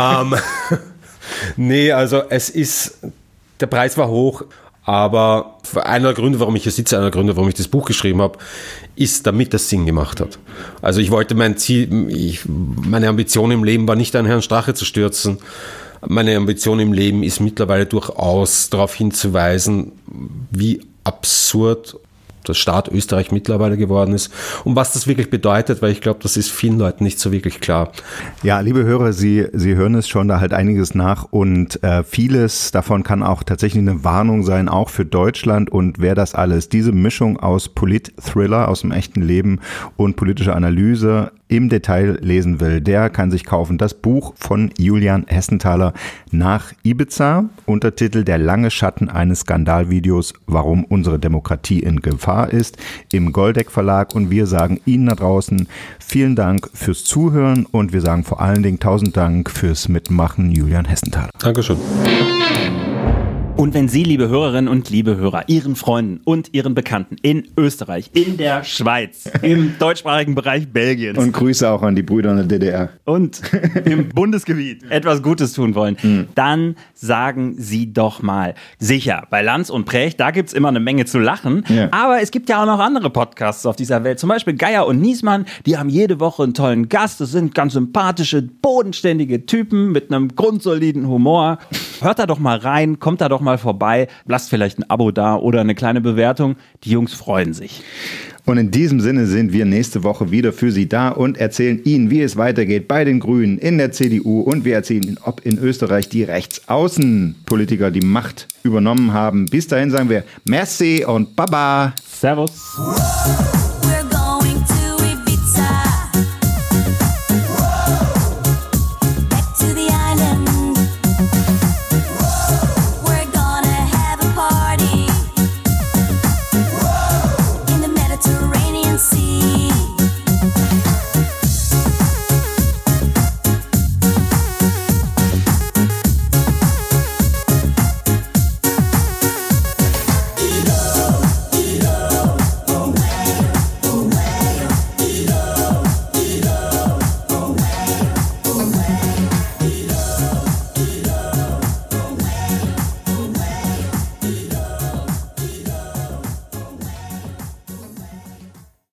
Nee, also der Preis war hoch, aber einer der Gründe, warum ich hier sitze, einer der Gründe, warum ich das Buch geschrieben habe, ist, damit das Sinn gemacht hat. Also ich wollte meine Ambition im Leben war nicht, einen Herrn Strache zu stürzen. Meine Ambition im Leben ist mittlerweile durchaus darauf hinzuweisen, wie absurd der Staat Österreich mittlerweile geworden ist und was das wirklich bedeutet, weil ich glaube, das ist vielen Leuten nicht so wirklich klar. Ja, liebe Hörer, Sie hören es schon, da halt einiges nach und vieles davon kann auch tatsächlich eine Warnung sein, auch für Deutschland und wer das alles, diese Mischung aus Polit-Thriller aus dem echten Leben und politischer Analyse im Detail lesen will, der kann sich kaufen das Buch von Julian Hessenthaler Nach Ibiza, Untertitel Der lange Schatten eines Skandalvideos, warum unsere Demokratie in Gefahr ist, im Goldeck Verlag und wir sagen Ihnen da draußen vielen Dank fürs Zuhören und wir sagen vor allen Dingen 1000 Dank fürs Mitmachen, Julian Hessenthaler. Dankeschön. Und wenn Sie, liebe Hörerinnen und liebe Hörer, Ihren Freunden und Ihren Bekannten in Österreich, in der Schweiz, im deutschsprachigen Bereich Belgiens und Grüße auch an die Brüder in der DDR und im Bundesgebiet etwas Gutes tun wollen, dann sagen Sie doch mal. Sicher, bei Lanz und Precht, da gibt's immer eine Menge zu lachen, aber es gibt ja auch noch andere Podcasts auf dieser Welt, zum Beispiel Geier und Niesmann, die haben jede Woche einen tollen Gast, das sind ganz sympathische, bodenständige Typen mit einem grundsoliden Humor. Hört da doch mal rein, kommt da doch mal vorbei, lasst vielleicht ein Abo da oder eine kleine Bewertung. Die Jungs freuen sich. Und in diesem Sinne sind wir nächste Woche wieder für Sie da und erzählen Ihnen, wie es weitergeht bei den Grünen, in der CDU und wir erzählen Ihnen, ob in Österreich die Rechtsaußenpolitiker die Macht übernommen haben. Bis dahin sagen wir Merci und Baba. Servus.